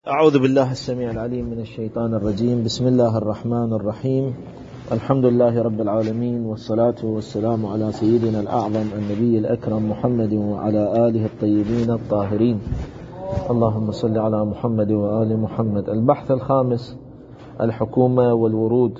أعوذ بالله السميع العليم من الشيطان الرجيم. بسم الله الرحمن الرحيم. الحمد لله رب العالمين، والصلاة والسلام على سيدنا الأعظم النبي الأكرم محمد وعلى آله الطيبين الطاهرين. اللهم صل على محمد وآل محمد. البحث الخامس: الحكومة والورود.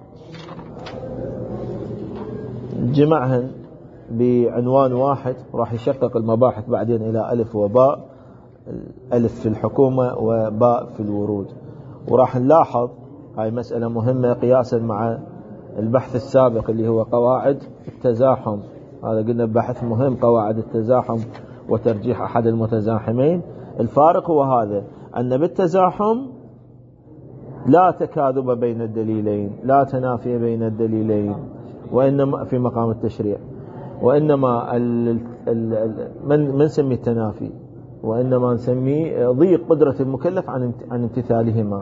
جمعهن بعنوان واحد، راح يشقق المباحث بعدين إلى ألف وباء، ألف في الحكومة وباء في الورود. وراح نلاحظ هاي مسألة مهمة قياسا مع البحث السابق اللي هو قواعد التزاحم. هذا قلنا بحث مهم، قواعد التزاحم وترجيح أحد المتزاحمين. الفارق هو هذا، أن بالتزاحم لا تكاذب بين الدليلين، لا تنافي بين الدليلين، وإنما في مقام التشريع، وإنما من نسميه التنافي، وإنما نسميه ضيق قدرة المكلف عن امتثالهما.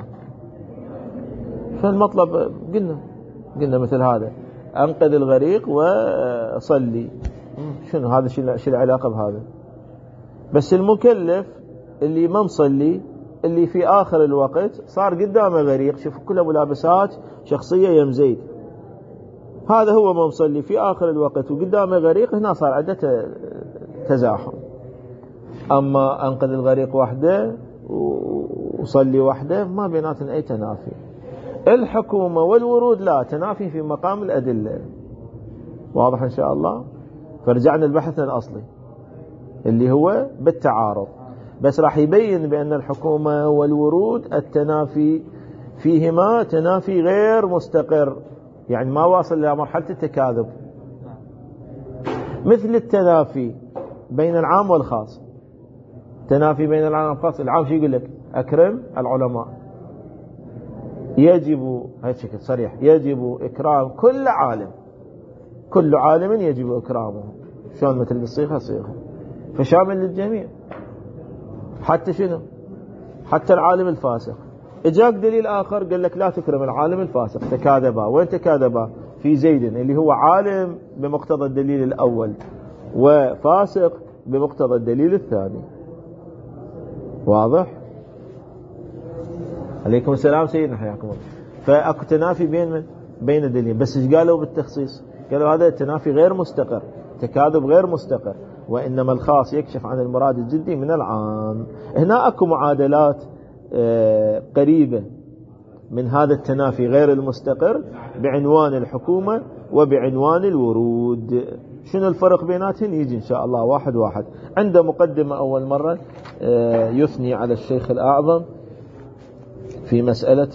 فالمطلب قلنا مثل هذا: أنقذ الغريق وصلي. شنو هذا؟ شو العلاقة بهذا؟ بس المكلف اللي ما مصلي، اللي في آخر الوقت صار قدامه غريق، شوف كله ملابسات شخصية يم زيد، هذا هو ما مصلي في آخر الوقت وقدامه غريق، هنا صار عدة تزاحم. أما أنقذ الغريق وحده وصلي وحده ما بيناتن أي تنافي. الحكومة والورود لا تنافي في مقام الأدلة. واضح إن شاء الله؟ فرجعنا لبحثنا الأصلي اللي هو بالتعارض، بس راح يبين بأن الحكومة والورود التنافي فيهما تنافي غير مستقر، يعني ما واصل إلى مرحلة التكاذب، مثل التنافي بين العام والخاص. تنافي بين العام والخاص، العام شو يقول لك؟ أكرم العلماء، يجب هذا شكل صريح، يجب إكرام كل عالم، كل عالم يجب إكرامه. شلون؟ مثل الصيغة صيغة، فشامل للجميع، حتى شنو؟ حتى العالم الفاسق. اجاك دليل آخر قال لك لا تكرم العالم الفاسق، تكاذبا. وين تكاذبا؟ في زيد اللي هو عالم بمقتضى الدليل الأول، وفاسق بمقتضى الدليل الثاني. واضح؟ عليكم السلام سيدنا، حياكم الله. فأكو تنافي بين الدليل، بس ايش قالوا بالتخصيص؟ قالوا هذا التنافي غير مستقر، تكاذب غير مستقر، وإنما الخاص يكشف عن المراد الجدي من العام. هنا أكو معادلات قريبة من هذا التنافي غير المستقر بعنوان الحكومة وبعنوان الورود. شنو الفرق بيناتهم؟ يجي إن شاء الله واحد واحد. عنده مقدمة أول مرة يثني على الشيخ الأعظم في مسألة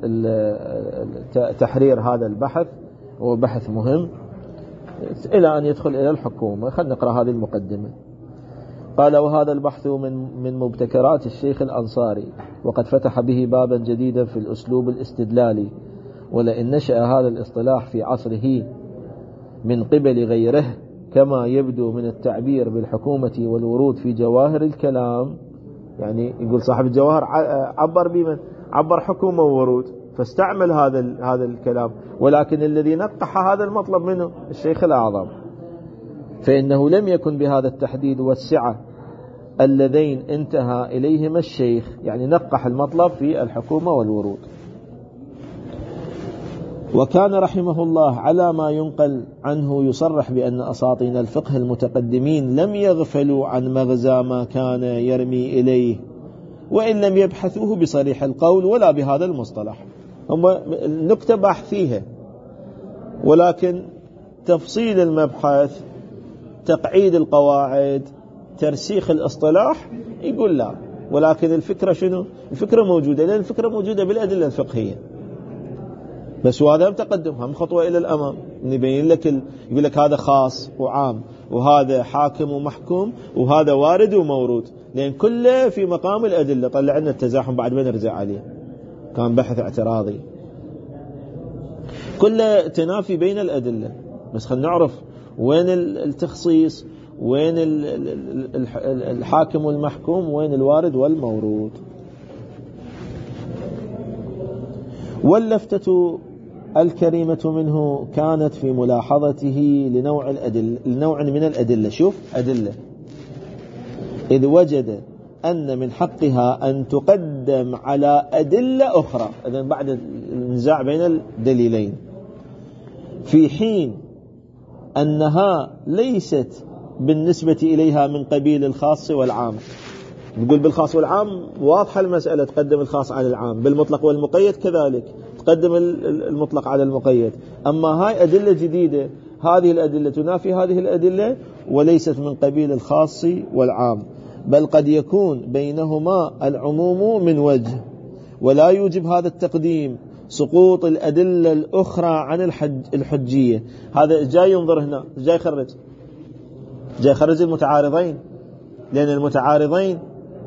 تحرير هذا البحث، هو بحث مهم، إلى أن يدخل إلى الحكومة. خلينا نقرأ هذه المقدمة. قال: وهذا البحث من مبتكرات الشيخ الأنصاري، وقد فتح به بابا جديدا في الأسلوب الاستدلالي، ولئن نشأ هذا الاصطلاح في عصره من قبل غيره، كما يبدو من التعبير بالحكومة والورود في جواهر الكلام. يعني يقول صاحب الجواهر عبر بمن؟ عبر حكومة وورود، فاستعمل هذا الكلام، ولكن الذي نقح هذا المطلب منه الشيخ الأعظم، فإنه لم يكن بهذا التحديد والسعة اللذين انتهى إليهما الشيخ، يعني نقح المطلب في الحكومة والورود. وكان رحمه الله على ما ينقل عنه يصرح بأن أساطين الفقه المتقدمين لم يغفلوا عن مغزى ما كان يرمي إليه، وإن لم يبحثوه بصريح القول ولا بهذا المصطلح. هم النكتة بحثيها، ولكن تفصيل المبحث، تقعيد القواعد، ترسيخ الاصطلاح، يقول لا. ولكن الفكرة شنو؟ الفكرة موجودة، لأن الفكرة موجودة بالأدلة الفقهية بس، وهذا تقدم، هم خطوة إلى الأمام. نبين لك يقول لك هذا خاص وعام، وهذا حاكم ومحكوم، وهذا وارد ومورود، لأن كله في مقام الأدلة. طلع لنا التزاحم بعد ما نرجع عليه، كان بحث اعتراضي، كله تنافي بين الأدلة. بس خلينا نعرف وين التخصيص، وين الحاكم والمحكوم، وين الوارد والمورود. واللفتة الكريمة منه كانت في ملاحظته لنوع من الأدلة. شوف أدلة: إذ وجد أن من حقها أن تقدم على أدلة أخرى، إذن بعد النزاع بين الدليلين، في حين أنها ليست بالنسبة إليها من قبيل الخاص والعام. نقول بالخاص والعام واضحة المسألة، تقدم الخاص على العام، بالمطلق والمقيد كذلك تقدم المطلق على المقيد. أما هاي أدلة جديدة، هذه الأدلة تنافي هذه الأدلة وليست من قبيل الخاص والعام، بل قد يكون بينهما العموم من وجه، ولا يوجب هذا التقديم سقوط الأدلة الأخرى عن الحجية. هذا جاي ينظر هنا، جاي يخرج المتعارضين، لأن المتعارضين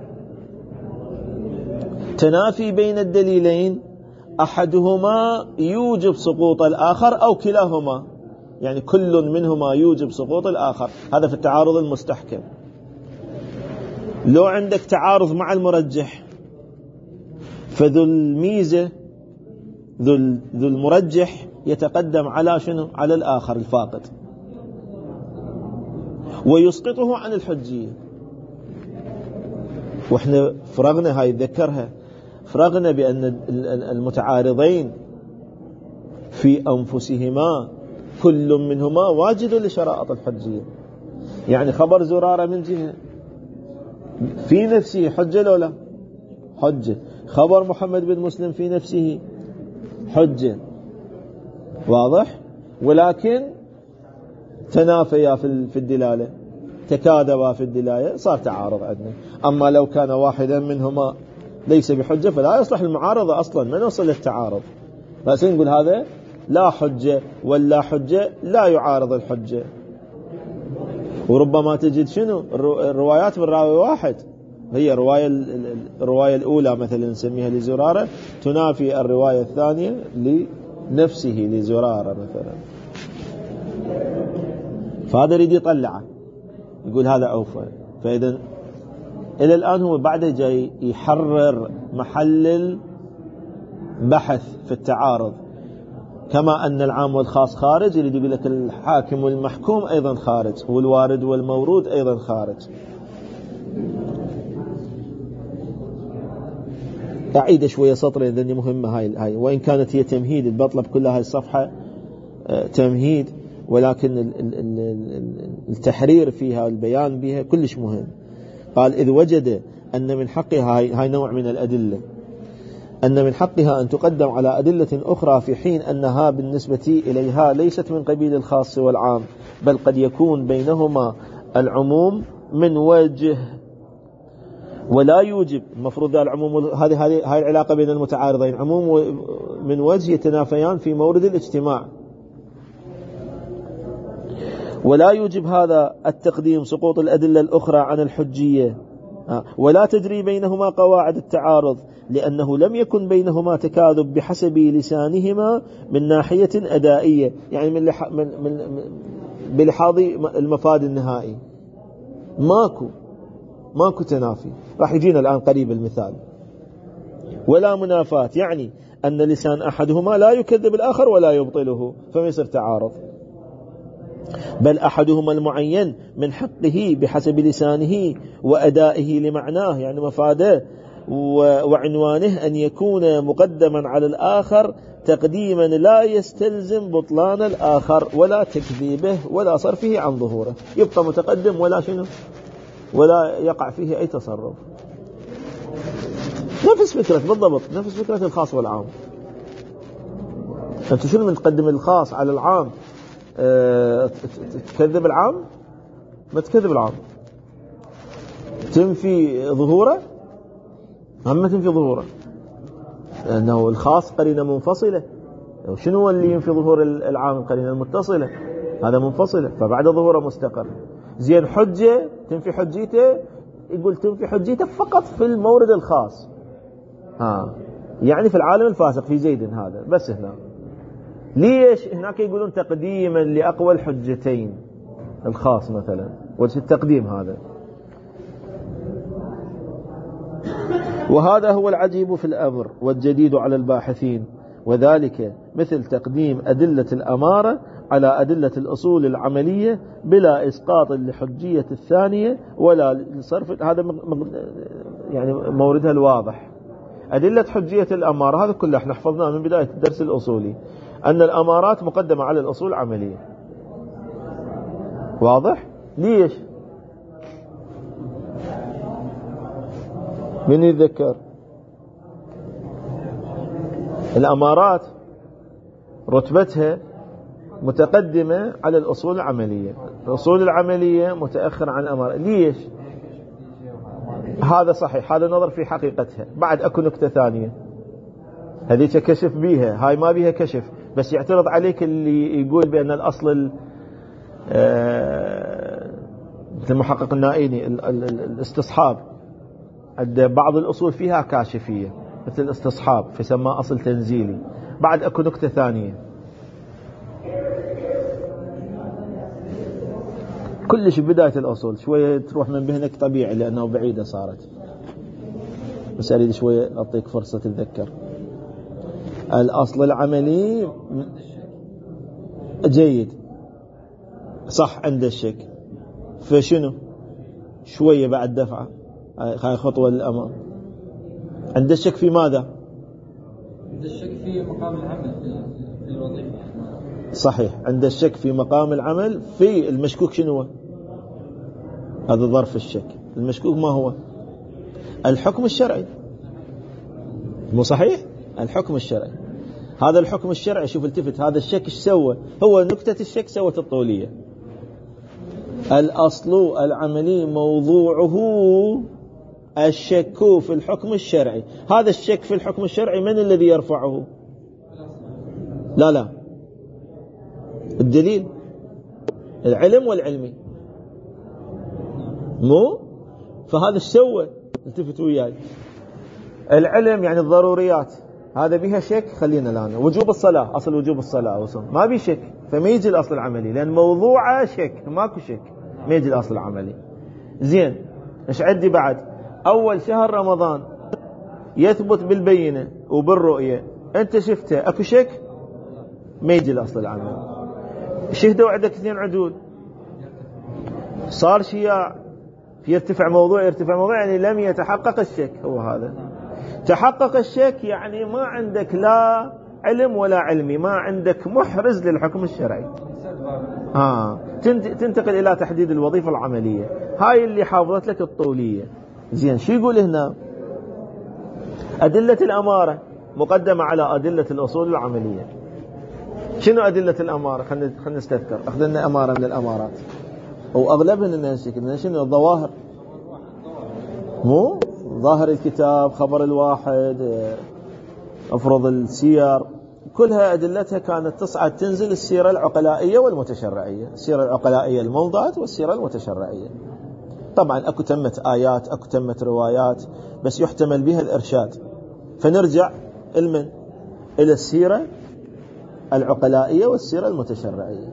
تنافي بين الدليلين، أحدهما يوجب سقوط الآخر أو كلاهما، يعني كل منهما يوجب سقوط الآخر. هذا في التعارض المستحكم. لو عندك تعارض مع المرجح، فذو الميزة ذو المرجح يتقدم على شنو؟ على الآخر الفاقد، ويسقطه عن الحجية. واحنا فرغنا هاي، ذكرها، فرغنا بأن المتعارضين في أنفسهما كل منهما واجد لشرائط الحجية. يعني خبر زرارة من جهة في نفسه حجة لو لا حجة، خبر محمد بن مسلم في نفسه حجة، واضح، ولكن تنافيا في الدلالة، تكاذبا في الدلالة، صار تعارض عندنا. أما لو كان واحدا منهما ليس بحجة فلا يصلح المعارضة أصلا، ما نوصل للتعارض. بس نقول هذا لا حجة ولا حجة لا يعارض الحجة. وربما تجد شنو الروايات من راوي واحد، هي الرواية الأولى مثلا نسميها لزرارة تنافي الرواية الثانية لنفسه لزرارة مثلا، فهذا يريد يطلعه يقول هذا أوفى. فإذا إلى الآن هو بعد جاي يحرر محل البحث في التعارض، كما أن العام والخاص خارج، يريد يقول لك الحاكم والمحكوم أيضا خارج، والوارد والمورود أيضا خارج. أعيد شوية سطرين لأني مهمة هاي، وإن كانت هي تمهيد، بطلب كل هاي الصفحة تمهيد، ولكن التحرير فيها والبيان بها كلش مهم. قال إذ وجد أن من حقها، هاي نوع من الأدلة، أن من حقها أن تقدم على أدلة أخرى في حين أنها بالنسبة إليها ليست من قبيل الخاص والعام، بل قد يكون بينهما العموم من وجه، ولا يوجب المفروض العموم. هذه العلاقة بين المتعارضين، عموم من وجه يتنافيان في مورد الاجتماع، ولا يوجب هذا التقديم سقوط الأدلة الأخرى عن الحجية، ولا تجري بينهما قواعد التعارض، لأنه لم يكن بينهما تكاذب بحسب لسانهما من ناحية أدائية، يعني من بلحاظ المفاد النهائي ماكو تنافي. راح يجينا الآن قريب المثال. ولا منافات، يعني أن لسان أحدهما لا يكذب الآخر ولا يبطله، فما يصير تعارض، بل أحدهما المعين من حقه بحسب لسانه وأدائه لمعناه، يعني مفاده وعنوانه، أن يكون مقدما على الآخر تقديما لا يستلزم بطلان الآخر ولا تكذيبه ولا صرفه عن ظهوره، يبقى متقدم ولا شنو، ولا يقع فيه أي تصرف. نفس فكرة بالضبط، نفس فكرة الخاص والعام. أنت شنو من تقدم الخاص على العام؟ تكذب العام؟ ما تكذب العام، تنفي ظهوره، أما تنفي ظهوره، لأنه الخاص قرينة منفصلة. شنو اللي ينفي ظهور العام؟ قرينة المتصلة، هذا منفصلة، فبعد ظهوره مستقر. زين حجة تنفي حجيته، يقول تنفي حجيته فقط في المورد الخاص، يعني في العالم الفاسق في زيد، هذا بس هنا. ليش هناك يقولون تقديما لأقوى الحجتين الخاص مثلا، وجه التقديم هذا. وهذا هو العجيب في الأمر والجديد على الباحثين، وذلك مثل تقديم أدلة الأمارة على أدلة الأصول العملية بلا إسقاط لحجية الثانية ولا لصرف. هذا يعني موردها الواضح. أدلة حجية الأمارة هذا كله احنا حفظناه من بداية الدرس الأصولي، أن الأمارات مقدمة على الأصول العملية. واضح؟ ليش؟ من يتذكر؟ الأمارات رتبتها متقدمة على الأصول العملية، الأصول العملية متأخر عن الأمارة. ليش؟ هذا صحيح، هذا نظر في حقيقتها. بعد أكو نكتة ثانية هذيك كشف بيها، هاي ما بيها كشف، بس يعترض عليك اللي يقول بأن الأصل مثل المحقق النائيني الاستصحاب، بعض الأصول فيها كاشفية مثل الاستصحاب فسماه أصل تنزيلي. بعد أكو نكتة ثانية كلش بداية الأصول، شوية تروح من بهنك طبيعي لأنه بعيدة صارت، بس أريد شوية أعطيك فرصة تتذكر. الأصل العملي جيد صح عند الشك، فشنو شوية بعد دفعة هاي خطوة للأمام. عند الشك في ماذا؟ عند الشك في مقام العمل في الوظيفة. صحيح، عند الشك في مقام العمل في المشكوك. شنو هذا ظرف الشك؟ المشكوك ما هو؟ الحكم الشرعي، مو صحيح؟ الحكم الشرعي. هذا الحكم الشرعي شوف التفت، هذا الشك ايش سوى؟ هو نكتة الشك سوت الطولية. الأصل العملي موضوعه الشك في الحكم الشرعي. هذا الشك في الحكم الشرعي من الذي يرفعه؟ لا الدليل، العلم والعلمي، مو؟ فهذا ايش سوى؟ التفتوا وياي. العلم يعني الضروريات، هذا بها شك. خلينا الآن وجوب الصلاة، أصل وجوب الصلاة ما بي شك، فما يجي الأصل العملي لأن موضوعه شك، ماكو شك، ما يجي الأصل العملي. زين، ايش عندي بعد؟ أول شهر رمضان يثبت بالبينة وبالرؤية، أنت شفته، أكو شك؟ ما يجي الأصل العملي. شهدوا عندك 2 عدول، صار شياع، يرتفع موضوع يعني لم يتحقق الشك. هو هذا تحقق الشك، يعني ما عندك لا علم ولا علمي، ما عندك محرز للحكم الشرعي. تنتقل إلى تحديد الوظيفة العملية، هاي اللي حافظت لك الطولية. زين، شو يقول هنا؟ أدلة الأمارة مقدمة على أدلة الأصول العملية. شنو أدلة الأمارة؟ خلينا نستذكر. أخذنا أمارة من الأمارات وأغلبها لنا شنو؟ الظواهر، مو ظاهر الكتاب، خبر الواحد، أفرض السير، كلها أدلتها كانت تصعد تنزل السيرة العقلائية والمتشرعية. السيرة العقلائية الموضعات والسيرة المتشرعية. طبعا أكو تمت آيات، أكو تمت روايات، بس يحتمل بها الإرشاد. فنرجع إلى السيرة العقلائية والسيرة المتشرعية.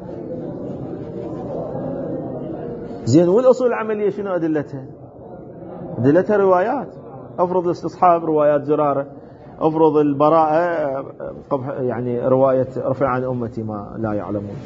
زين، والأصول العملية شنو أدلتها؟ أدلتها روايات. أفرض الاستصحاب روايات زرارة، أفرض البراءة يعني رواية رفع عن أمتي ما لا يعلمون،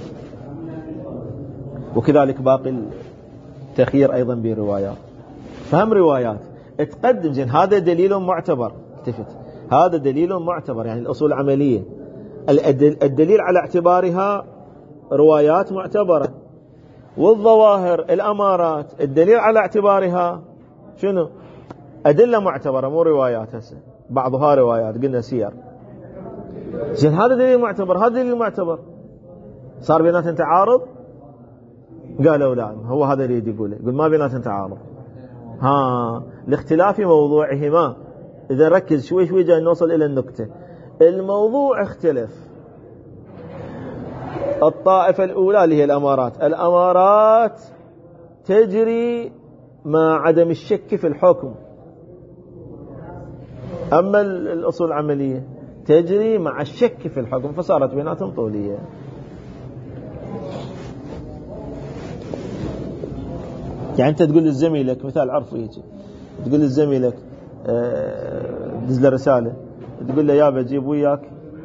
وكذلك باقي التخيير أيضا بروايات. فهم روايات تقدم. زين، هذا دليل معتبر. التفت، هذا دليل معتبر، يعني الأصول العملية الدليل على اعتبارها روايات معتبرة. والظواهر الأمارات الدليل على اعتبارها شنو؟ أدلة معتبرة، مو روايات. هسه بعضها روايات، قلنا سير. زين، هذا دليل معتبر، هذا دليل معتبر، صار بيناتهم تعارض؟ قالوا لا، هو هذا اللي يقول ما بيناتهم تعارض. لاختلاف موضوعهما. إذا ركز شوي جاي نوصل إلى النكتة. الموضوع اختلف. الطائفة الأولى اللي هي الأمارات تجري مع عدم الشك في الحكم، أما الأصول العملية تجري مع الشك في الحكم، فصارت بيناتهم طولية. يعني أنت تقول لزميلك، مثال عرفي يجي، تقول لزميلك دز له رسالة، تقول له يابا جيب وياك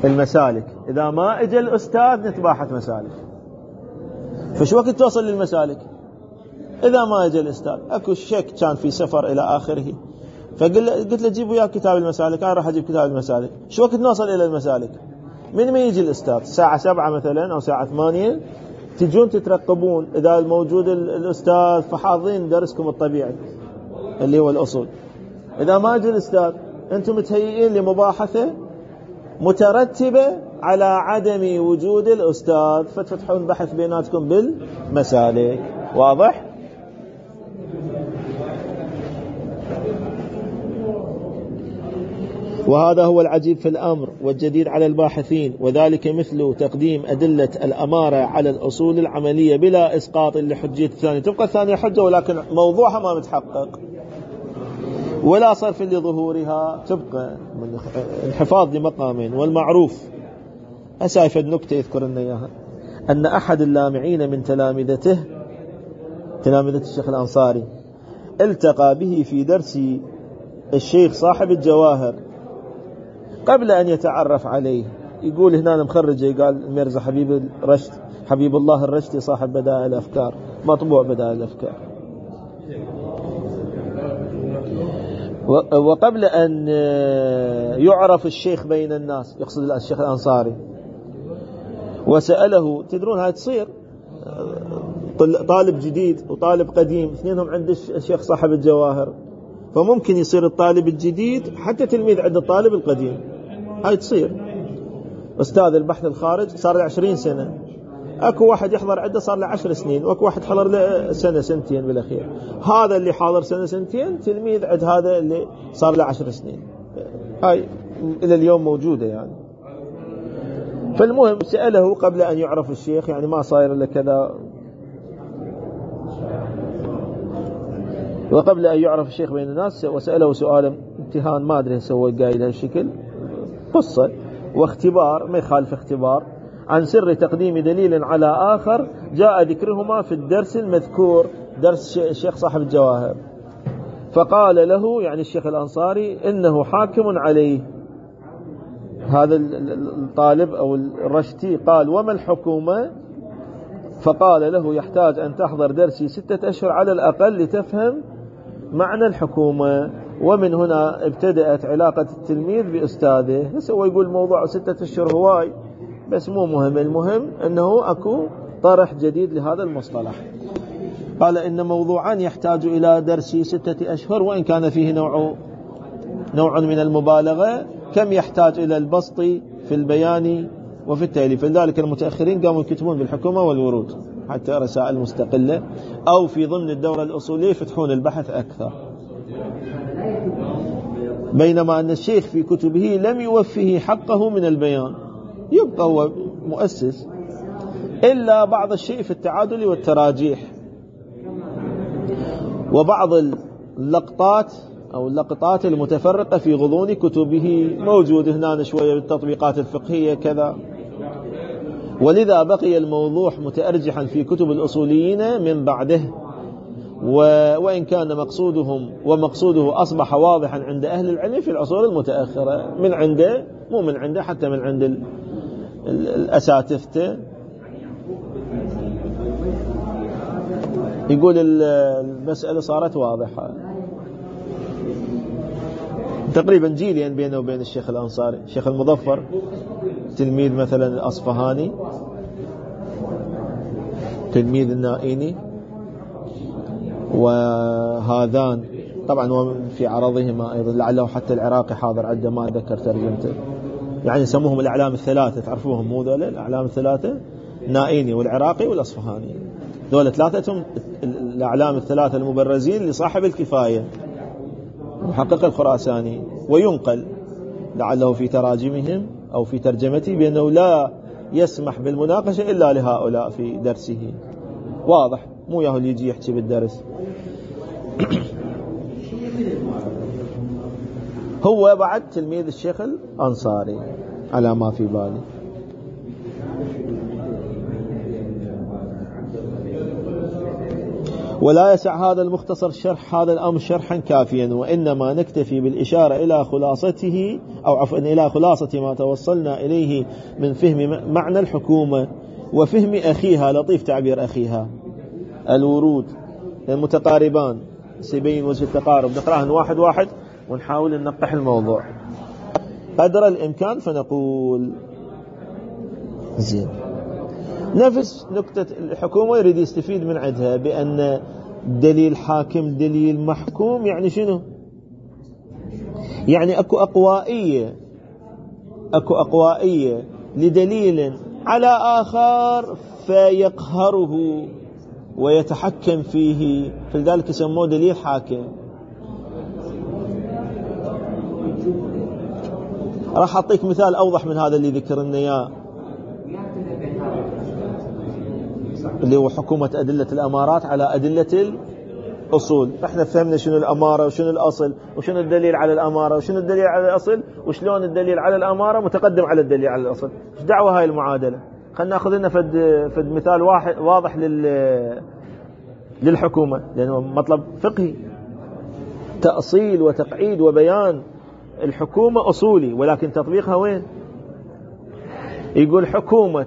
المسالك. إذا ما إجا الأستاذ نتباحث مسالك. فشو وقت توصل للمسالك؟ إذا ما إجا الأستاذ، أكو شك كان في سفر إلى آخره، فقلت له جيب وياك كتاب المسالك، أنا راح أجيب كتاب المسالك. شو وقت نوصل إلى المسالك؟ من ما يجي الأستاذ الساعة 7 مثلا أو الساعة 8 تجون تترقبون إذا موجود الأستاذ، فحاضرين درسكم الطبيعي اللي هو الأصول. إذا ما جاء الأستاذ أنتم متهيئين لمباحثة مترتبة على عدم وجود الأستاذ، فتفتحون بحث بيناتكم بالمسالك. واضح؟ وهذا هو العجيب في الأمر والجديد على الباحثين، وذلك مثل تقديم أدلة الأمارة على الأصول العملية بلا إسقاط لحجية الثانية. تبقى الثانية حجة ولكن موضوعها ما متحقق، ولا صرف لظهورها، تبقى من انحفاظ لمقامين. والمعروف أسايف النكتة يذكر لنا إياها، أن أحد اللامعين من تلامذة الشيخ الأنصاري التقى به في درس الشيخ صاحب الجواهر قبل أن يتعرف عليه. يقول هنا مخرجه، قال الميرزا حبيب الله الرشدي صاحب بدائع الأفكار، مطبوع بدائع الأفكار. وقبل أن يعرف الشيخ بين الناس، يقصد الشيخ الأنصاري، وسأله. تدرون هاي تصير طالب جديد وطالب قديم اثنينهم عند الشيخ صاحب الجواهر، فممكن يصير الطالب الجديد حتى تلميذ عند الطالب القديم. هاي تصير. أستاذ البحث الخارج صار له 20 سنة، أكو واحد يحضر عنده صار له 10 سنين، وأكو واحد حضر له سنة سنتين بالأخير. هذا اللي حاضر سنة سنتين تلميذ عند هذا اللي صار له 10 سنين. هاي إلى اليوم موجودة يعني. فالمهم سأله قبل أن يعرف الشيخ، يعني ما صاير إلا كذا، وقبل أن يعرف الشيخ بين الناس، وسأله سؤالا امتهان ما أدري سوى قايل هالشكل، قصة واختبار ما يخالف اختبار، عن سر تقديم دليل على آخر جاء ذكرهما في الدرس المذكور، درس الشيخ صاحب الجواهر. فقال له يعني الشيخ الأنصاري إنه حاكم عليه. هذا الطالب أو الرشتي قال وما الحكومة؟ فقال له يحتاج أن تحضر درسي 6 أشهر على الأقل لتفهم معنى الحكومة. ومن هنا ابتدأت علاقة التلميذ بأستاذه. بس هو يقول موضوع 6 أشهر هواي، بس مو مهم، المهم أنه أكو طرح جديد لهذا المصطلح. قال إن موضوعا يحتاج إلى درس 6 أشهر، وإن كان فيه نوع من المبالغة، كم يحتاج إلى البسط في البيان وفي التأليف. لذلك المتأخرين قاموا يكتبون بالحكومة والورود حتى رسائل مستقلة، أو في ضمن الدورة الأصولية يفتحون البحث أكثر. بينما أن الشيخ في كتبه لم يوفيه حقه من البيان، يبقى هو مؤسس، إلا بعض الشيء في التعادل والتراجيح، وبعض اللقطات أو اللقطات المتفرقة في غضون كتبه موجود هنا شوية بالتطبيقات الفقهية كذا. ولذا بقي الموضوع متأرجحا في كتب الأصوليين من بعده، وإن كان مقصوده أصبح واضحا عند أهل العلم في العصور المتأخرة، من عنده مو من عنده، حتى من عند الأساتذة. يقول المسألة صارت واضحة تقريبا جيليا بينه وبين الشيخ الأنصاري. الشيخ المظفر تلميذ مثلا الأصفهاني، تلميذ النائيني، وهذان طبعا في عرضهما أيضا لعله حتى العراقي حاضر عنده، ما ذكر ترجمته، يعني يسموهم الأعلام الثلاثة، تعرفوهم مو ذولا الأعلام الثلاثة؟ نائيني والعراقي والأصفهاني، ذولا ثلاثتهم الأعلام الثلاثة المبرزين لصاحب الكفاية محقق الخراساني. وينقل لعله في تراجمهم أو في ترجمته بأنه لا يسمح بالمناقشة إلا لهؤلاء في درسه. واضح، مو ياهو اللي يجي يحكي بالدرس. هو بعد تلميذ الشيخ الأنصاري على ما في بالي. ولا يسع هذا المختصر شرح هذا الأمر شرحا كافيا، وإنما نكتفي بالإشارة إلى خلاصته أو عفوا إلى خلاصة ما توصلنا إليه من فهم معنى الحكومة وفهم أخيها. لطيف تعبير أخيها، الورود المتقاربان سيبين وجه التقارب. نقرأهن واحد واحد ونحاول ننقح الموضوع قدر الإمكان. فنقول زين، نفس نكتة الحكومة يريد يستفيد من عندها بأن دليل حاكم دليل محكوم. يعني شنو؟ يعني أكو أقوائية لدليل على آخر فيقهره ويتحكم فيه، فلذلك يسموه دليل حاكم. راح أعطيك مثال أوضح من هذا اللي ذكرنا إياه، اللي هو حكومة أدلة الأمارات على أدلة الأصول. احنا فهمنا شنو الأمارة وشنو الأصل وشنو الدليل على الأمارة وشنو الدليل على الأصل وشلون الدليل على الأمارة متقدم على الدليل على الأصل. ايش دعوة هاي المعادلة؟ خلنا ناخذ لنا فد مثال واحد واضح للحكومة، لأنه مطلب فقهي، تأصيل وتقعيد وبيان. الحكومة أصولي ولكن تطبيقها وين؟ يقول حكومة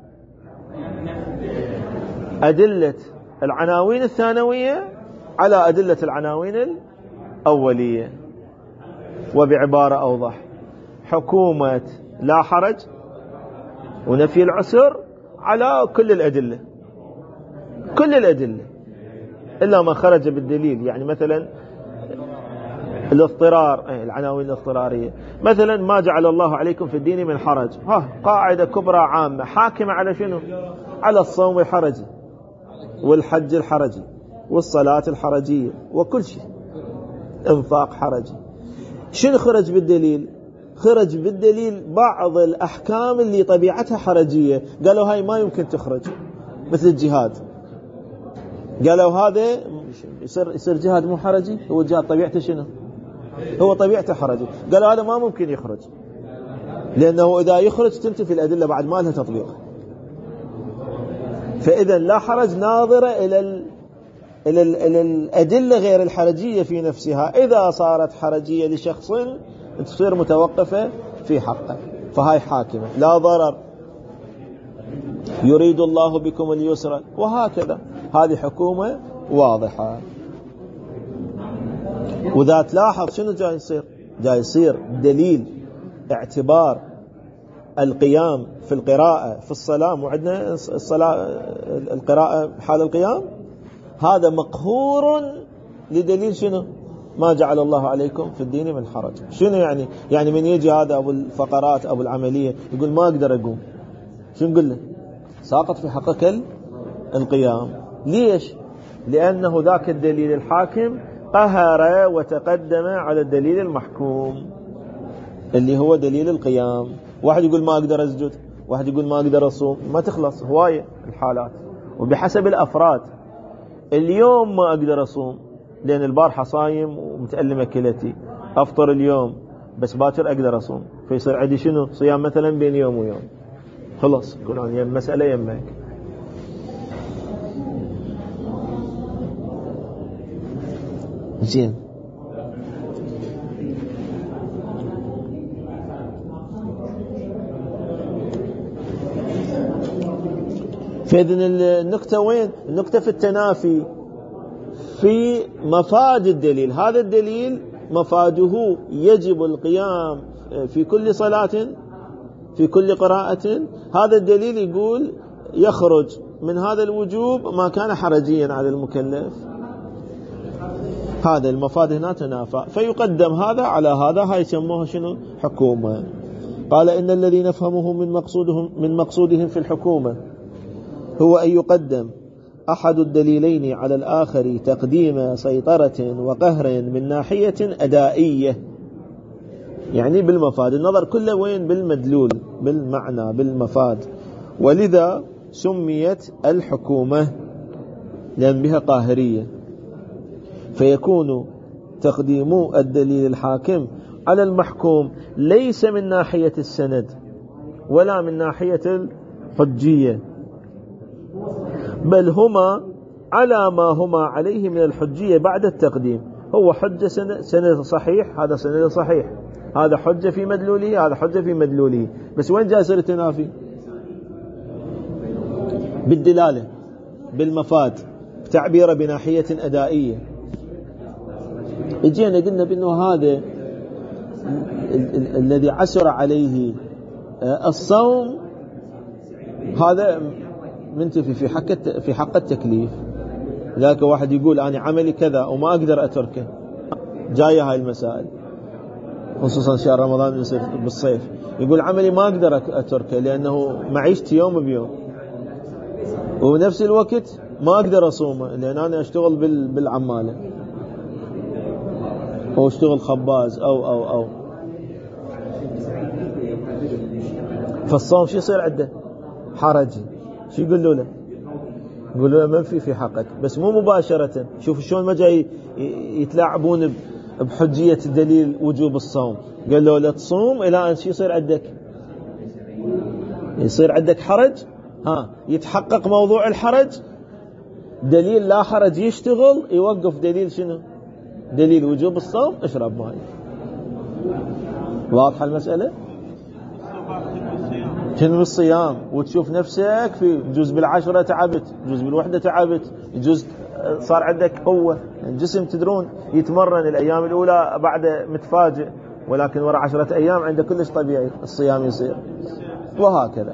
أدلة العناوين الثانوية على أدلة العناوين الأولية. وبعبارة أوضح، حكومة لا حرج ونفي العسر على كل الأدلة، كل الأدلة إلا ما خرج بالدليل. يعني مثلا الاضطرار، العناوين الاضطرارية، مثلا ما جعل الله عليكم في الدين من حرج، قاعدة كبرى عامة حاكمة على شنو؟ على الصوم الحرجي والحج الحرجي والصلاة الحرجية وكل شيء، انفاق حرجي. شنو خرج بالدليل؟ خرج بالدليل بعض الأحكام اللي طبيعتها حرجية، قالوا هاي ما يمكن تخرج، مثل الجهاد، قالوا هذا يصير جهاد مو حرجي، هو الجهاد طبيعته شنو؟ هو طبيعته حرجي، قالوا هذا ما ممكن يخرج، لأنه إذا يخرج تنتفي الأدلة بعد ما لها تطبيق. فإذا لا حرج ناظرة إلى الأدلة غير الحرجية في نفسها. إذا صارت حرجية لشخص تصير متوقفة في حقه، فهاي حاكمة. لا ضرر، يريد الله بكم اليسر، وهكذا. هذه حكومة واضحة. وذا تلاحظ شنو جاي يصير؟ جاي يصير دليل اعتبار القيام في القراءة في الصلاة، وعندنا الصلاة القراءة حال القيام، هذا مقهور لدليل شنو؟ ما جعل الله عليكم في الدين من حرج. شنو يعني؟ يعني من يجي هذا أبو الفقرات أبو العملية يقول ما أقدر أقوم، شو نقول له؟ ساقط في حقك القيام. ليش؟ لأنه ذاك الدليل الحاكم قهر وتقدم على الدليل المحكوم اللي هو دليل القيام. واحد يقول ما أقدر أسجد، واحد يقول ما أقدر أصوم، ما تخلص هواية الحالات وبحسب الأفراد. اليوم ما أقدر أصوم لأن البارحة صايم ومتألمة كلتي، أفطر اليوم بس باكر أقدر أصوم، فيصير عندي شنو؟ صيام مثلا بين يوم ويوم، خلص يقولون يم مسألة يمك. زين، فإذن النقطة وين؟ النقطة في التنافي في مفاد الدليل. هذا الدليل مفاده يجب القيام في كل صلاة في كل قراءة. هذا الدليل يقول يخرج من هذا الوجوب ما كان حرجيا على المكلف. هذا المفاد هنا تنافى، فيقدم هذا على هذا. هاي يسموها شنو؟ حكومة. قال إن الذي نفهمه من مقصودهم في الحكومة هو أن يقدم أحد الدليلين على الآخر تقديم سيطرة وقهر من ناحية أدائية، يعني بالمفاد. النظر كله وين؟ بالمدلول، بالمعنى، بالمفاد. ولذا سميت الحكومة لأن بها قاهرية. فيكون تقديم الدليل الحاكم على المحكوم ليس من ناحية السند ولا من ناحية الحجية، بل هما على ما هما عليه من الحجية بعد التقديم. هو حجة سند صحيح، هذا سند صحيح، هذا حجة في مدلوله، هذا حجة في مدلوله، بس وين جاء سر تنافي؟ بالدلالة، بالمفاد، بتعبيره بناحية أدائية. اجينا قلنا بأنه هذا الذي عسر عليه الصوم هذا منتفي في حق التكليف. ذاك واحد يقول أنا عملي كذا وما أقدر أتركه، جاية هاي المسائل خصوصا شهر رمضان يصير بالصيف، يقول عملي ما أقدر أتركه لأنه معيشتي يوم بيوم، وبنفس الوقت ما أقدر أصومه لأن أنا أشتغل بالعمالة أو أشتغل خباز أو فالصوم شو يصير عنده؟ حرجي. شو يقول له؟ يقول له منفي في حقك، بس مو مباشرة. شوف شلون ما جاي يتلاعبون بحجية دليل وجوب الصوم. قال له لا تصوم إلى أن شو يصير عندك؟ يصير عندك حرج، يتحقق موضوع الحرج، دليل لا حرج يشتغل، يوقف دليل شنو؟ دليل وجوب الصوم، اشرب ماي. واضحة المسألة؟ كن بالصيام وتشوف نفسك في جزء بالعشرة تعبت، جزء بالوحدة تعبت، جزء صار عندك قوة، الجسم تدرون يتمرن الأيام الأولى بعد متفاجئ، ولكن وراء 10 أيام عنده كلش طبيعي الصيام يصير، وهكذا.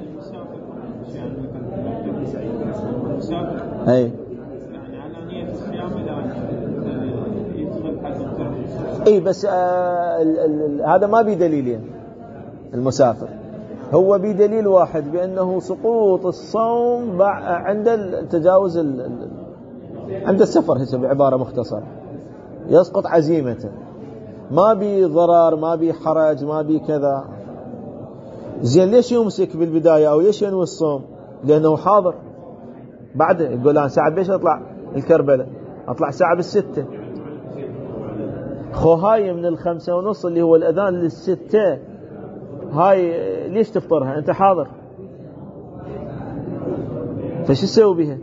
أي بس هذا ما بدليلين. المسافر هو بدليل واحد بأنه سقوط الصوم عند التجاوز عند السفر، هسه بعبارة مختصرة يسقط عزيمة، ما بي ضرر، ما بي حرج، ما بي كذا. زين ليش يمسك بالبداية أو ليش ينوي الصوم؟ لأنه حاضر بعده. يقول أنا ساعة بيش أطلع الكربلة، أطلع ساعة 6. هاي من 5:30 اللي هو الأذان 6، هاي ليش تفطرها؟ أنت حاضر، فش تسوي بها؟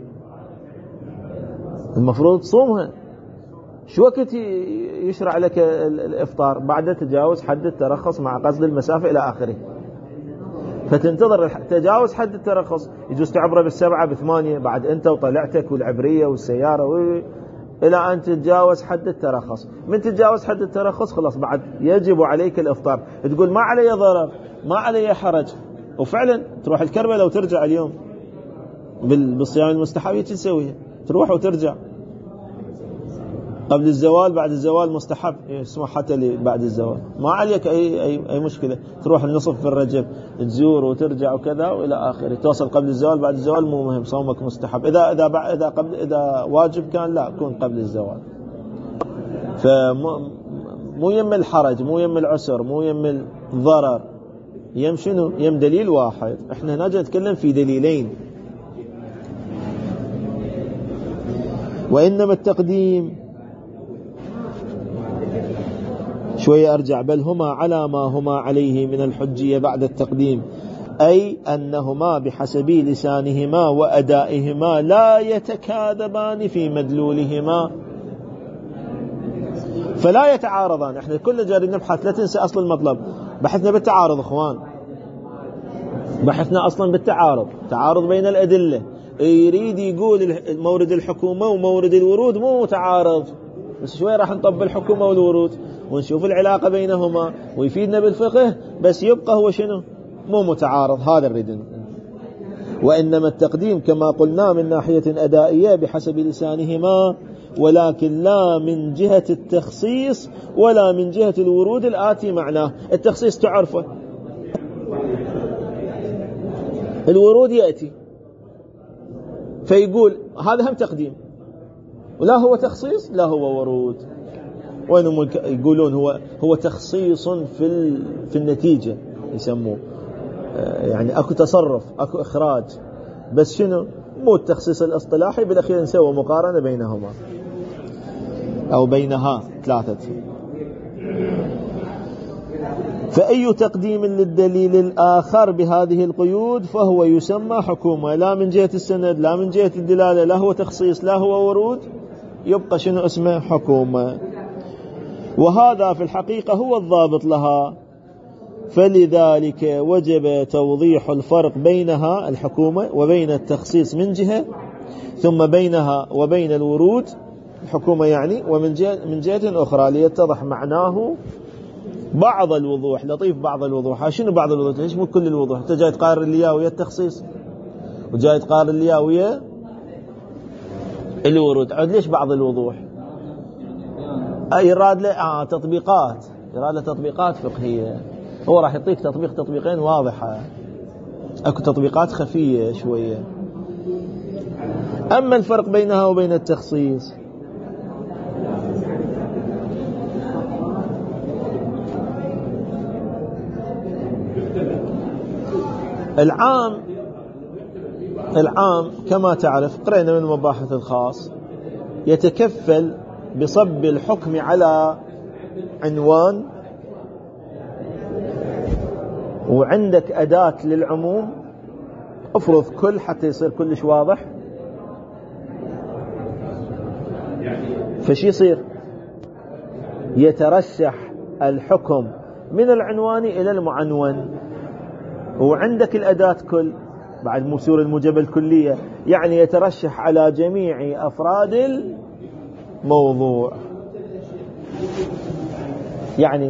المفروض تصومها. شو وقت يشرع لك الإفطار؟ بعد تجاوز حد الترخص مع قصد المسافة إلى آخره، فتنتظر تجاوز حد الترخص. يجوز تعبره 7 8 بعد أنت وطلعتك والعبرية والسيارة إلى أن تتجاوز حد الترخص. من تتجاوز حد الترخص خلاص بعد يجب عليك الإفطار. تقول ما علي ضرر، ما علي حرج، وفعلا تروح الكربلة وترجع اليوم بالصيام المستحب. تسويها تروح وترجع قبل الزوال، بعد الزوال مستحب يسمح حتى بعد الزوال، ما عليك أي مشكلة. تروح النصف في الرجب تزور وترجع وكذا وإلى آخره، توصل قبل الزوال بعد الزوال مو مهم، صومك مستحب. إذا واجب كان لا كون قبل الزوال. فمو يم الحرج، مو يم العسر، مو يم الضرر، يم شنو؟ يم دليل واحد. احنا هنا نتكلم في دليلين. وإنما التقديم شوية أرجع، بل هما على ما هما عليه من الحجية بعد التقديم، أي أنهما بحسب لسانهما وأدائهما لا يتكاذبان في مدلولهما، فلا يتعارضان. احنا كل جاري نبحث، لا تنسى أصل المطلب، بحثنا بالتعارض اخوان، بحثنا أصلا بالتعارض، تعارض بين الأدلة. يريد يقول مورد الحكومة ومورد الورود مو متعارض، بس شوي راح نطبق الحكومة والورود ونشوف العلاقة بينهما ويفيدنا بالفقه، بس يبقى هو شنو؟ مو متعارض. هذا الردن. وإنما التقديم كما قلنا من ناحية أدائية بحسب لسانهما، ولكن لا من جهة التخصيص ولا من جهة الورود الآتي معناه. التخصيص تعرفه، الورود يأتي فيقول هذا هم تقديم، ولا هو تخصيص لا هو ورود. وينهم يقولون هو تخصيص في النتيجة يسموه، يعني اكو تصرف، اكو اخراج، بس شنو؟ مو التخصيص الاصطلاحي. بالاخير نسوي مقارنة بينهما او بينها ثلاثة. فأي تقديم للدليل الآخر بهذه القيود فهو يسمى حكومة، لا من جهة السند لا من جهة الدلالة، لا هو تخصيص لا هو ورود، يبقى شنو اسمه؟ حكومة. وهذا في الحقيقة هو الضابط لها، فلذلك وجب توضيح الفرق بينها الحكومة وبين التخصيص من جهة، ثم بينها وبين الورود الحكومة يعني، ومن جهة أخرى ليتضح معناه بعض الوضوح. لطيف بعض الوضوح. شنو بعض الوضوح؟ ليش مو كل الوضوح؟ انت جاي تقارن الياء ويا التخصيص، وجاي تقارن الياء ويا الورود، عاد ليش بعض الوضوح؟ يراد له تطبيقات، يراد له تطبيقات فقهية. هو راح يعطيك تطبيقين واضحة، اكو تطبيقات خفية شوية. اما الفرق بينها وبين التخصيص، العام كما تعرف قرأنا من مباحث الخاص يتكفل بصب الحكم على عنوان، وعندك أداة للعموم، افرض كل حتى يصير كلش واضح. فشي يصير؟ يترشح الحكم من العنوان إلى المعنون، وعندك الأداة كل، بعد مسور الموجبة الكلية، يعني يترشح على جميع أفراد الموضوع. يعني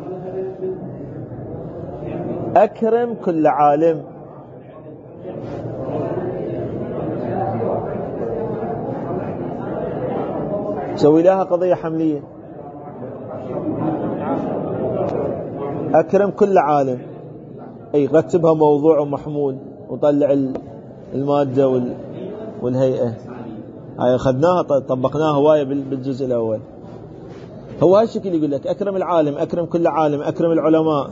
أكرم كل عالم، سوي لها قضية حملية، أكرم كل عالم، أي رتبها موضوع ومحمول، وطلع المادة والهيئة. هاي أخذناها طبقناها هواية بالجزء الأول. هو هالشكل يقول لك أكرم العالم، أكرم كل عالم، أكرم العلماء.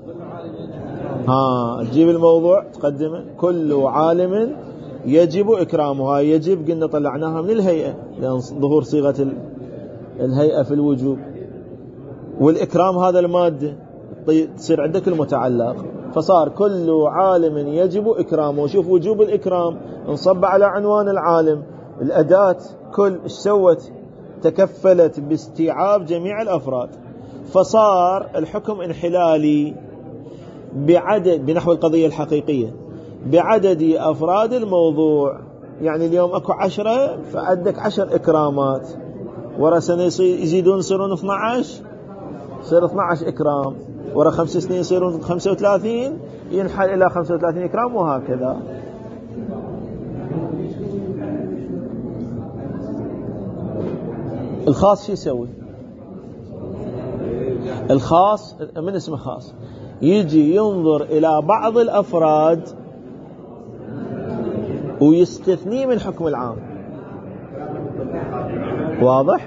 تجيب الموضوع تقدمه، كل عالم يجب إكرامه. هاي يجب قلنا طلعناها من الهيئة لأن ظهور صيغة الهيئة في الوجوب، والإكرام هذا المادة تصير عندك المتعلق، فصار كل عالم يجب إكرامه. شوف وجوب الإكرام انصب على عنوان العالم. الأداة كل ايش سوت؟ تكفلت باستيعاب جميع الأفراد، فصار الحكم انحلالي بعدد، بنحو القضية الحقيقية، بعدد أفراد الموضوع. يعني اليوم أكو 10، فعندك 10 إكرامات، ورا سنة يزيدون يصيرون 12، يصير 12 إكرام، ورا 5 سنين يصيرون 35، ينحل إلى 35 إكرام، وهكذا. الخاص شو يسوي؟ الخاص من اسمه خاص، يجي ينظر إلى بعض الأفراد ويستثني من حكم العام. واضح؟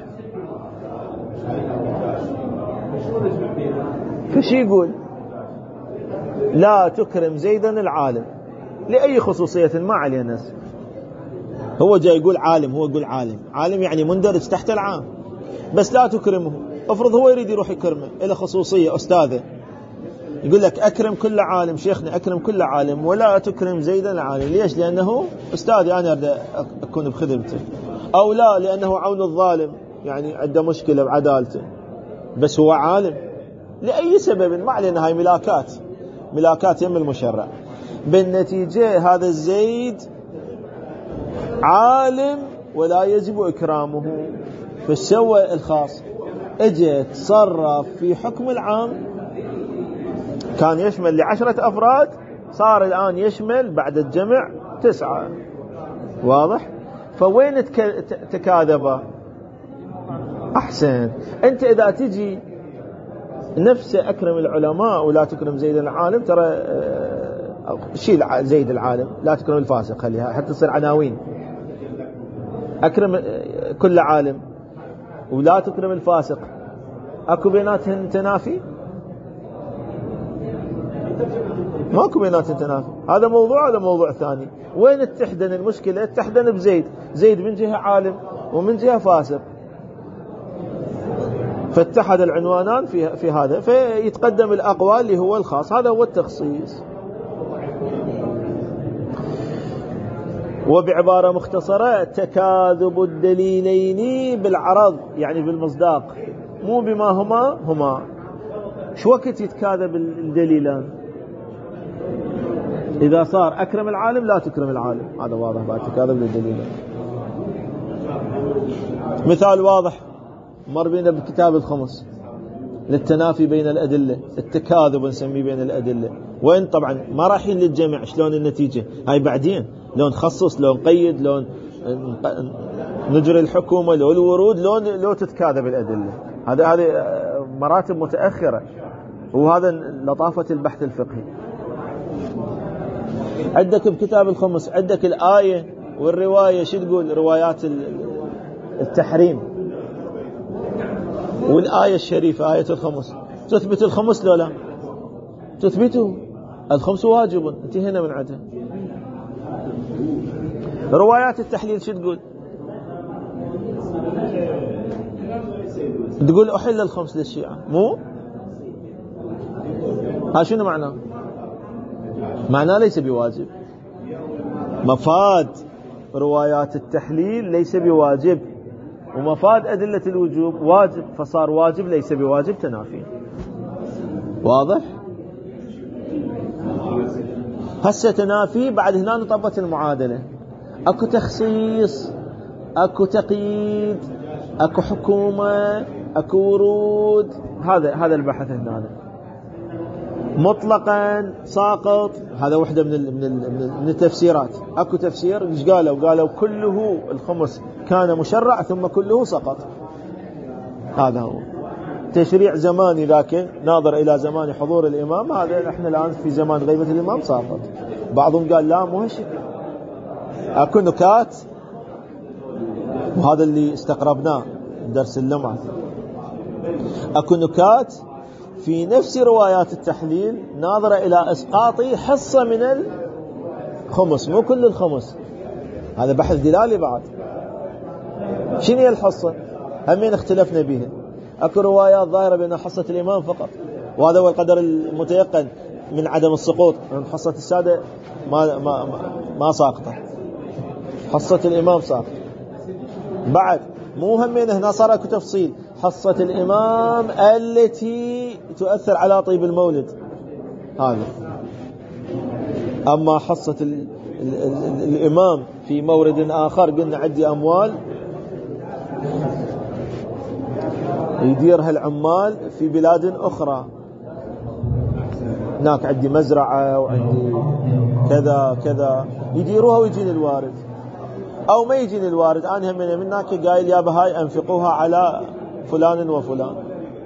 فشي يقول لا تكرم زيدا العالم لأي خصوصية ما عليه ناس. هو جاي يقول عالم، هو يقول عالم يعني مندرج تحت العام، بس لا تكرمه. افرض هو يريد يروح يكرمه إلى خصوصية أستاذه، يقول لك أكرم كل عالم، شيخنا أكرم كل عالم ولا تكرم زيدا العالم. ليش؟ لأنه أستاذي، أنا أريد أكون بخدمته. أو لا، لأنه عون الظالم، يعني عنده مشكلة بعدالته، بس هو عالم لأي سبب ما علينا. هاي ملاكات يم المشرع. بالنتيجة هذا الزيد عالم ولا يجب إكرامه. فسوى الخاص، اجى تصرف في حكم العام، كان يشمل ل10 أفراد، صار الآن يشمل بعد الجمع 9. واضح؟ فوين تكاذبه؟ أحسن. أنت إذا تجي نفسه أكرم العلماء ولا تكرم زيد العالم، ترى شيل زيد العالم، لا تكرم الفاسق، خليها حتى تصير عناوين. أكرم كل عالم ولا تكرم الفاسق، أكو بيناتهم تنافي؟ ماكو بيناتهم تنافي. هذا موضوع، هذا موضوع ثاني. وين تحدن المشكلة؟ تحدن بزيد. زيد من جهة عالم ومن جهة فاسق، فاتحد العنوانان في هذا، فيتقدم الأقوى اللي هو الخاص. هذا هو التخصيص. وبعبارة مختصرة تكاذب الدليلين بالعرض، يعني بالمصداق، مو بما هما. شو وقت يتكاذب الدليلان؟ إذا صار أكرم العالم لا تكرم العالم، هذا واضح بعد تكاذب الدليلان. مثال واضح مر بينا بكتاب الخمس للتنافي بين الأدلة، التكاذب نسميه بين الأدلة. وين طبعا ما رايحين للجمع، شلون النتيجة هاي بعدين، لو نخصص، لو نقيد، لو نجري الحكومة، لو الورود، لو تتكاذب الأدلة. هذه مراتب متأخرة، وهذا لطافة البحث الفقهي. عندك بكتاب الخمس عندك الآية والرواية، شو تقول؟ روايات التحريم، والآية الشريفة آية الخمس تثبت الخمس لو لا تثبته؟ الخمس واجب، انتهينا من عدها. روايات التحليل شو تقول؟ تقول أحل الخمس للشيعة، مو؟ ها شنو معناه؟ معناه ليس بواجب. مفاد روايات التحليل ليس بواجب، ومفاد أدلة الوجوب واجب، فصار واجب ليس بواجب، تنافي. واضح؟ هسه تنافي، بعد هنا نطبق المعادلة. اكو تخصيص، اكو تقييد، اكو حكومة، اكو ورود. هذا البحث هنا. مطلقا ساقط، هذا وحدة من التفسيرات. اكو تفسير ايش قالوا كله الخمس كان مشرع ثم كله سقط. هذا هو تشريع زماني، لكن ناظر الى زمان حضور الامام. هذا احنا الان في زمان غيبة الامام ساقط. بعضهم قال لا مو هالشكل، اكو نكات، وهذا اللي استقربناه درس اللمعة. اكو نكات في نفس روايات التحليل ناظرة إلى إسقاط حصة من الخمس، مو كل الخمس. هذا بحث دلالي بعد. شنو هي الحصة؟ همين اختلفنا بها. أكو روايات ظاهرة بأن حصة الإمام فقط، وهذا هو القدر المتيقن من عدم السقوط، من حصة السادة ما ساقطة، حصة الإمام ساقط. بعد مو همين هنا صار اكو تفصيل. حصة الإمام التي تؤثر على طيب المولد هذا، أما حصة الإمام في مورد آخر قلنا عندي أموال يديرها العمال في بلاد أخرى، هناك عندي مزرعة وعندي كذا يديروها ويجيني الوارد، أو ما يجيني الوارد أنا هم من هناك قايل يا بهاي أنفقوها على فلان وفلان،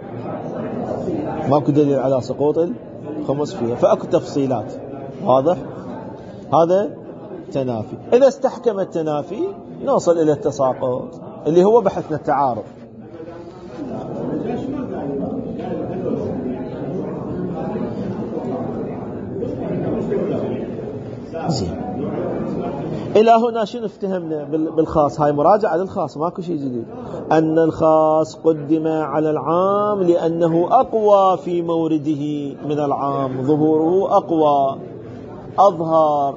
ماكو دليل على سقوط الخمس فيها، فأكو تفصيلات. واضح؟ هذا تنافي. إذا استحكم التنافي نوصل إلى التساقط اللي هو بحثنا التعارض. زين، إلى هنا شنو افتهمنا بالخاص؟ هاي مراجعة للخاص، ماكو شيء جديد. أن الخاص قدم على العام لأنه أقوى في مورده من العام، ظهوره أقوى أظهر.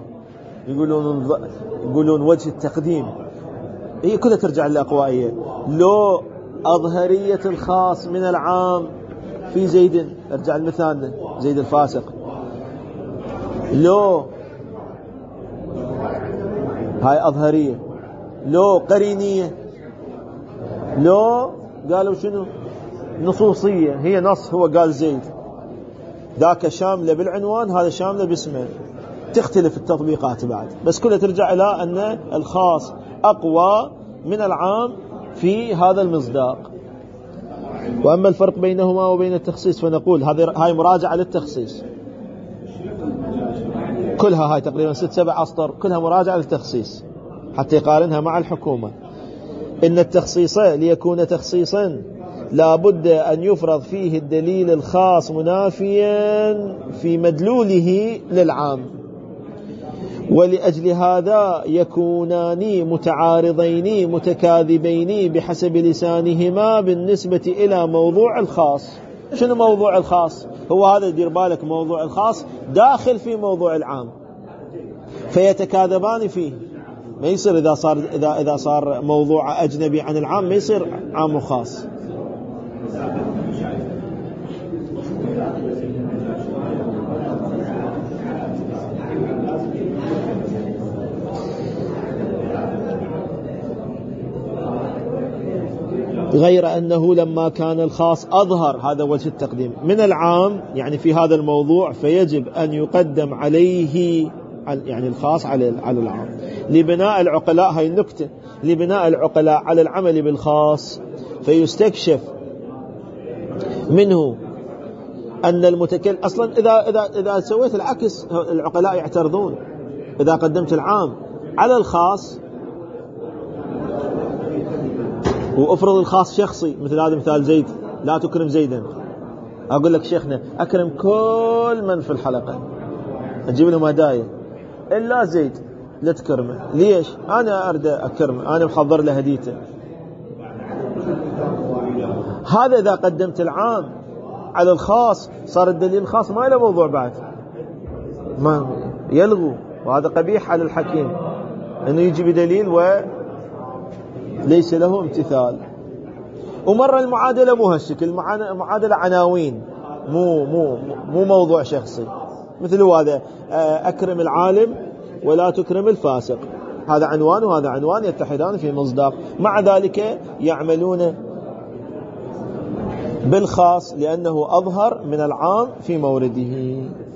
يقولون وجه التقديم هي كلها ترجع للأقوائية. لو أظهرية الخاص من العام في زيد، ارجع لمثالنا زيد الفاسق، لو هاي أظهرية، لو قرينية، لو قالوا شنو نصوصية، هي نص، هو قال زيد، ذاك شاملة بالعنوان، هذا شاملة باسمه. تختلف التطبيقات بعد، بس كلها ترجع إلى أن الخاص أقوى من العام في هذا المصداق. وأما الفرق بينهما وبين التخصيص فنقول هاي مراجعة للتخصيص كلها، هاي تقريبا 6-7 أسطر كلها مراجعة للتخصيص حتى يقارنها مع الحكومة. إن التخصيص ليكون تخصيصا لا بد أن يفرض فيه الدليل الخاص منافيا في مدلوله للعام، ولأجل هذا يكونان متعارضين متكاذبين بحسب لسانهما بالنسبة إلى موضوع الخاص. شنو موضوع الخاص؟ هو هذا، دير بالك، موضوع الخاص داخل في موضوع العام، فيتكاذبان فيه. ما يصير إذا صار موضوع أجنبي عن العام ما يصير عام وخاص. غير أنه لما كان الخاص أظهر، هذا وجه التقديم، من العام يعني في هذا الموضوع، فيجب أن يقدم عليه يعني الخاص على العام لبناء العقلاء. هاي النكتة، لبناء العقلاء على العمل بالخاص، فيستكشف منه أن المتكلم أصلا إذا سويت العكس العقلاء يعترضون. إذا قدمت العام على الخاص وأفرض الخاص شخصي، مثل هذا مثال زيد، لا تكرم زيدا، أقول لك شيخنا أكرم كل من في الحلقة، أجيب لهم هدايا إلا زيد لا تكرمه. ليش؟ أنا أريد أكرمه، أنا محضر له هديته. هذا إذا قدمت العام على الخاص صار الدليل الخاص ما له موضوع بعد، ما يلغو. وهذا قبيح على الحكيم أنه يجي بدليل وليس له امتثال. ومرة المعادلة مو هالشكل، المعادلة عناوين، مو موضوع شخصي. مثل هذا أكرم العالم ولا تكرم الفاسق، هذا عنوان وهذا عنوان يتحدان في مصداق. مع ذلك يعملون بالخاص لأنه أظهر من العام في مورده.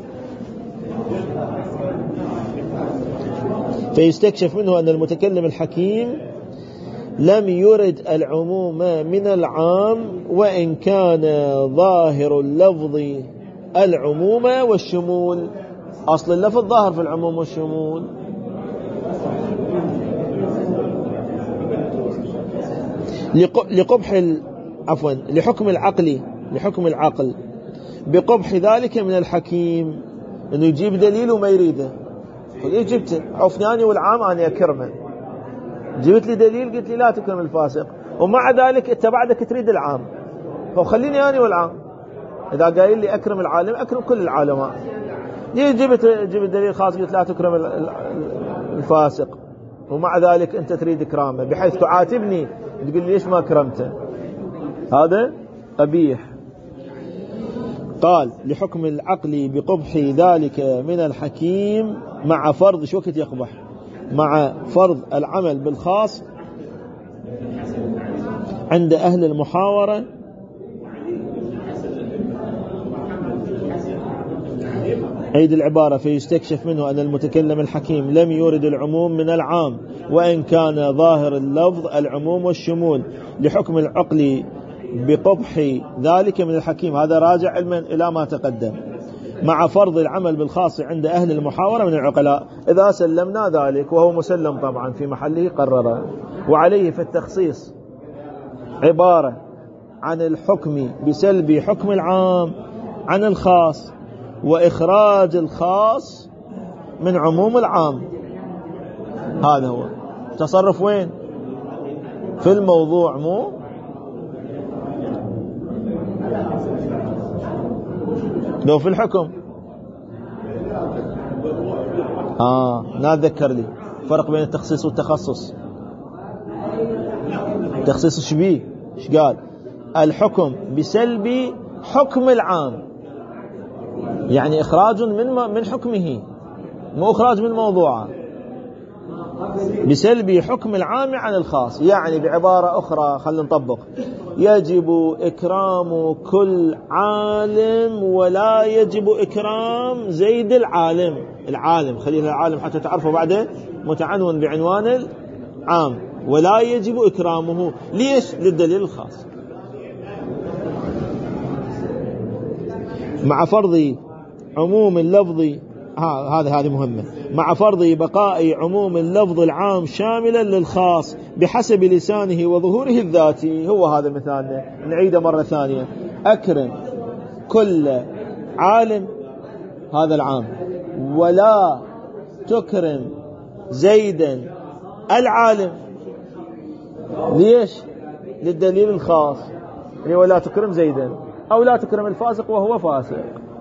فيستكشف منه أن المتكلم الحكيم لم يرد العموم من العام، وإن كان ظاهر اللفظ العموم والشمول. أصل اللفظ ظاهر في العموم والشمول. لحكم العقل بقبح ذلك من الحكيم، انه يجيب دليل وما يريده. ليش جبته؟ عفناني والعام أنا أكرمه، جبت لي دليل قلت لي لا تكرم الفاسق، ومع ذلك انت بعدك تريد العام، فخليني أنا والعام. إذا قايل لي أكرم العالم أكرم كل العالماء. جبت دليل خاص قلت لا تكرم الفاسق، ومع ذلك أنت تريد إكرامه، بحيث تعاتبني تقول لي ليش ما أكرمته. هذا قبيح. قال لحكم العقل بقبح ذلك من الحكيم مع فرض، شو وقت يقبح؟ مع فرض العمل بالخاص عند أهل المحاورة عيد العبارة. فيستكشف منه أن المتكلم الحكيم لم يورد العموم من العام، وإن كان ظاهر اللفظ العموم والشمول. لحكم العقل بقبح ذلك من الحكيم، هذا راجع علما إلى ما تقدم، مع فرض العمل بالخاص عند أهل المحاورة من العقلاء. إذا سلمنا ذلك، وهو مسلم طبعا في محله، قرر. وعليه في التخصيص عبارة عن الحكم بسلب حكم العام عن الخاص، وإخراج الخاص من عموم العام. هذا هو تصرف وين؟ في الموضوع، مو لو في الحكم. نذكر لي فرق بين التخصيص والتخصص. التخصيص شبيه، ايش قال؟ الحكم بسلب حكم العام، يعني إخراج من حكمه، مو إخراج من موضوعه، بسلب حكم العام عن الخاص. يعني بعبارة أخرى خلينا نطبق، يجب إكرام كل عالم ولا يجب إكرام زيد العالم، خلينا العالم حتى تعرفه بعده متعنون بعنوان العام، ولا يجب إكرامه. ليش؟ للدليل الخاص. مع فرض عموم اللفظ، هذه مهمة، مع فرض بقاء عموم اللفظ العام شاملا للخاص بحسب لسانه وظهوره الذاتي. هو هذا مثالنا، نعيده مرة ثانية. أكرم كل عالم، هذا العام، ولا تكرم زيدا العالم. ليش؟ للدليل الخاص اللي هو لا تكرم زيدا، أو لا تكرم الفاسق وهو فاسق.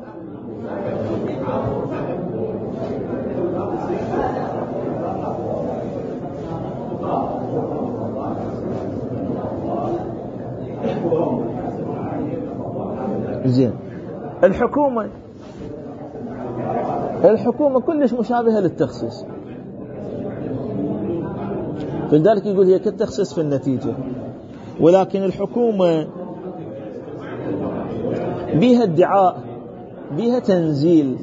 زين. الحكومة كلش مشابهة للتخصيص، فلذلك يقول هي كالتخصيص في النتيجة، ولكن الحكومة بيها ادعاء، بيها تنزيل.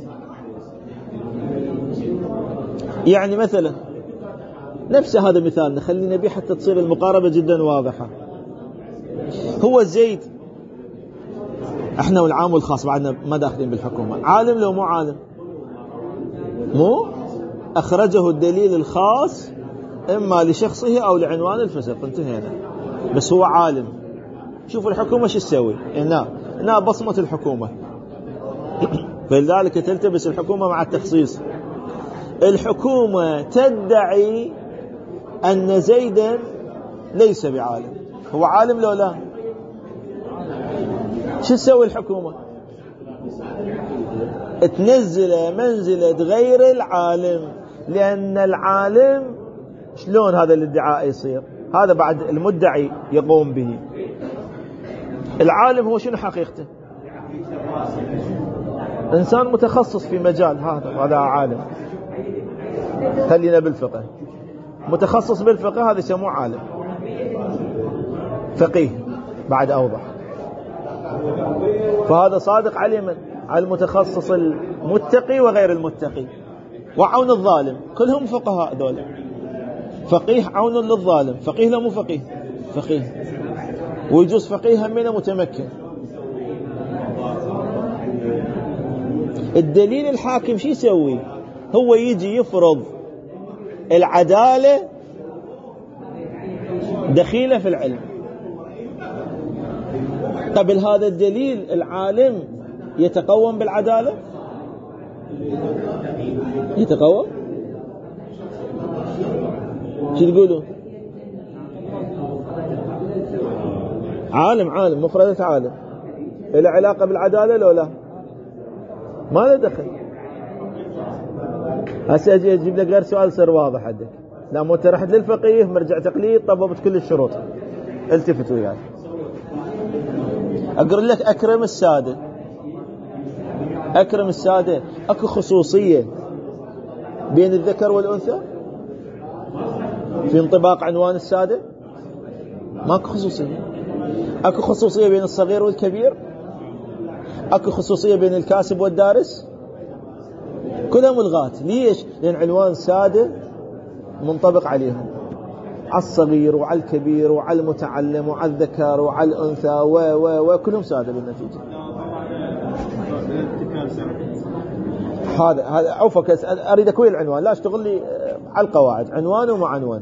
يعني مثلا نفس هذا مثال نخلينا به حتى تصير المقاربة جدا واضحة. هو زيد، احنا والعام والخاص بعدنا ما داخلين بالحكومة، عالم لو مو عالم؟ مو أخرجه الدليل الخاص إما لشخصه أو لعنوان الفسق، انتهينا. بس هو عالم. شوفوا الحكومة شو تسوي؟ إنها بصمة الحكومة. فلذلك تلتبس الحكومة مع التخصيص. الحكومة تدعي أن زيدا ليس بعالم، هو عالم لو لا؟ شو تسوي الحكومة؟ تنزل منزلة غير العالم، لأن العالم شلون هذا الادعاء يصير؟ هذا بعد المدعي يقوم به. العالم هو شنو حقيقته؟ إنسان متخصص في مجال، هذا عالم. خلينا بالفقه، متخصص بالفقه هذا يسموه عالم. فقيه بعد أوضح. فهذا صادق على المتخصص المتقي وغير المتقي وعون الظالم، كلهم فقهاء دول. فقيه عون للظالم، فقيه لا مو فقيه؟ فقيه. ويجوز فقيه همنا متمكن. الدليل الحاكم شو يسوي؟ هو يجي يفرض العدالة دخيلة في العلم. قبل هذا الدليل العالم يتقوم بالعدالة؟ يتقوم؟ شو تقولوا؟ عالم مفردة عالم إلى علاقة بالعدالة لو لا؟ ما له دخل. هسه أجي أجيب لك غير سؤال صار واضح عندك. لا مو رحت للفقيه مرجع تقليد طببت كل الشروط. التفتوا يعني. أقول لك أكرم السادة أكو خصوصية بين الذكر والأنثى في انطباق عنوان السادة؟ ماكو خصوصية. أكو خصوصية بين الصغير والكبير؟ أكو خصوصية بين الكاسب والدارس؟ كلها ملغات. ليش؟ لأن عنوان سادة منطبق عليهم، على الصغير وعلى الكبير وعلى المتعلم وعلى الذكر وعلى الأنثى وكلهم سادة بالنتيجة. هذا عفوك أريد أكوي العنوان، لا أشتغل لي على القواعد، عنوان وما عنوان.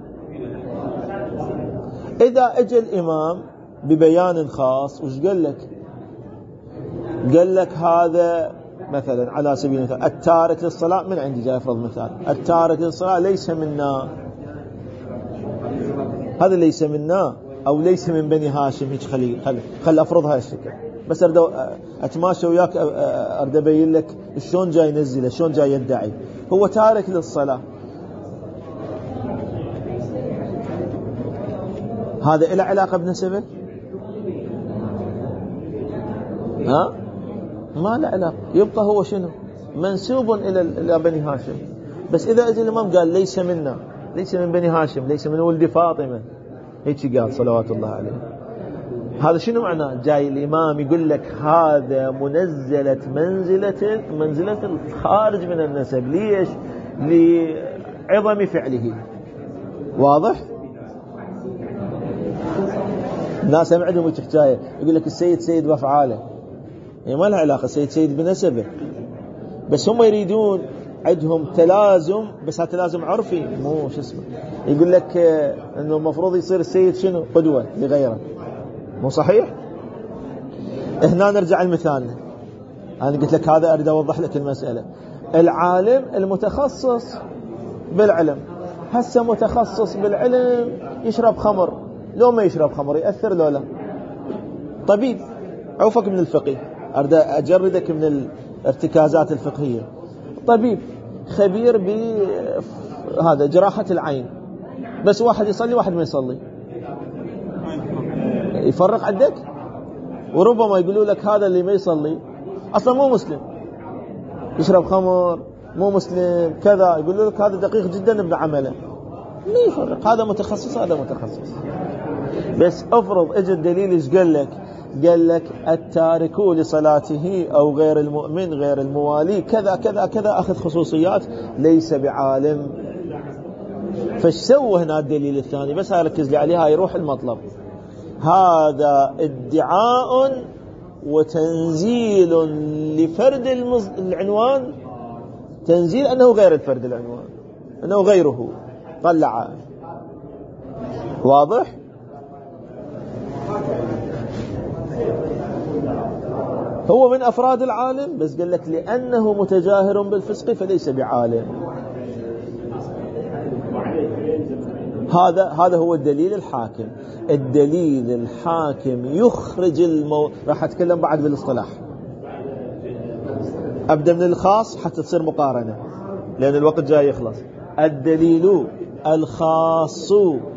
إذا أجى الإمام ببيان خاص وش قال لك؟ قال لك هذا مثلا على سبيل المثال التارك للصلاة، من عندي جاي أفرض مثال، التارك للصلاة ليس منا، هذا ليس منا أو ليس من بني هاشم. هيك خلي أفرضها هالشكل، بس أريد أتماشى وياك، أريد أبين لك شلون جاي ينزله، شلون جاي يدعي هو تارك للصلاة. هذا إله علاقة بنسبه؟ ما له علاقة. يبقى هو شنو؟ منسوب إلى بني هاشم. بس إذا أجل الإمام قال ليس منا، ليس من بني هاشم، ليس من ولد فاطمة، هيك قال صلوات الله عليه، هذا شنو معناه؟ جاي الإمام يقول لك هذا منزلة منزلة الخارج من النسب. ليش؟ لعظم فعله. واضح؟ الناس هم عندهم حكاية يقول لك السيد سيد بأفعاله، يعني ما لها علاقة سيد بنسبه، بس هم يريدون عندهم تلازم، بس هذا تلازم عرفي مو شو اسمه. يقول لك انه المفروض يصير السيد شنو؟ قدوة لغيره. مو صحيح؟ هنا نرجع لمثالنا. انا قلت لك هذا اريد اوضح لك المسألة. العالم المتخصص بالعلم. هسه متخصص بالعلم يشرب خمر، لو ما يشرب خمر يأثر لو لا؟ طبيب عوفك من الفقه، أجردك من الارتكازات الفقهية. طبيب خبير بهذا جراحة العين، بس واحد يصلي واحد ما يصلي، يفرق عندك؟ وربما يقولوا لك هذا اللي ما يصلي أصلا مو مسلم، يشرب خمر، مو مسلم كذا، يقولوا لك هذا دقيق جدا بعمله. ما يفرق، هذا متخصص هذا متخصص. بس افرض اجى الدليل ايش قال لك؟ قال لك التارك لصلاته او غير المؤمن غير الموالي كذا كذا كذا، اخذ خصوصيات، ليس بعالم. فايش سوى هنا الدليل الثاني؟ بس هاي ركز لي عليها، يروح المطلب. هذا ادعاء وتنزيل لفرد العنوان، تنزيل أنه غير الفرد العنوان، أنه غيره، طلع. واضح؟ هو من أفراد العالم، بس قال لك لأنه متجاهر بالفسق فليس بعالم. هذا هو الدليل الحاكم. الدليل الحاكم يخرج راح أتكلم بعد بالاصطلاح. أبدأ من الخاص حتى تصير مقارنة لأن الوقت جاي يخلص. الدليل الخاص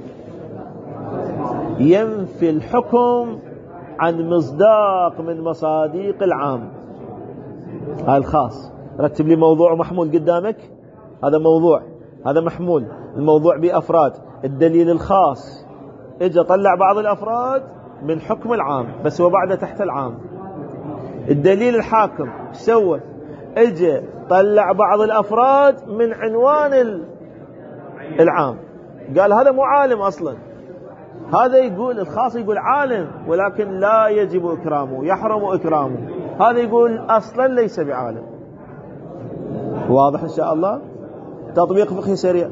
ينفي الحكم عن مصداق من مصاديق العام. هذا الخاص. رتب لي موضوع محمول قدامك، هذا موضوع، هذا محمول، الموضوع بأفراد. الدليل الخاص اجى طلع بعض الأفراد من حكم العام، بس هو بعده تحت العام. الدليل الحاكم سوى اجى طلع بعض الأفراد من عنوان العام، قال هذا مو عالم أصلا. هذا يقول الخاص يقول عالم ولكن لا يجب إكرامه، يحرم إكرامه. هذا يقول أصلا ليس بعالم. واضح إن شاء الله؟ تطبيق فقهي سريع.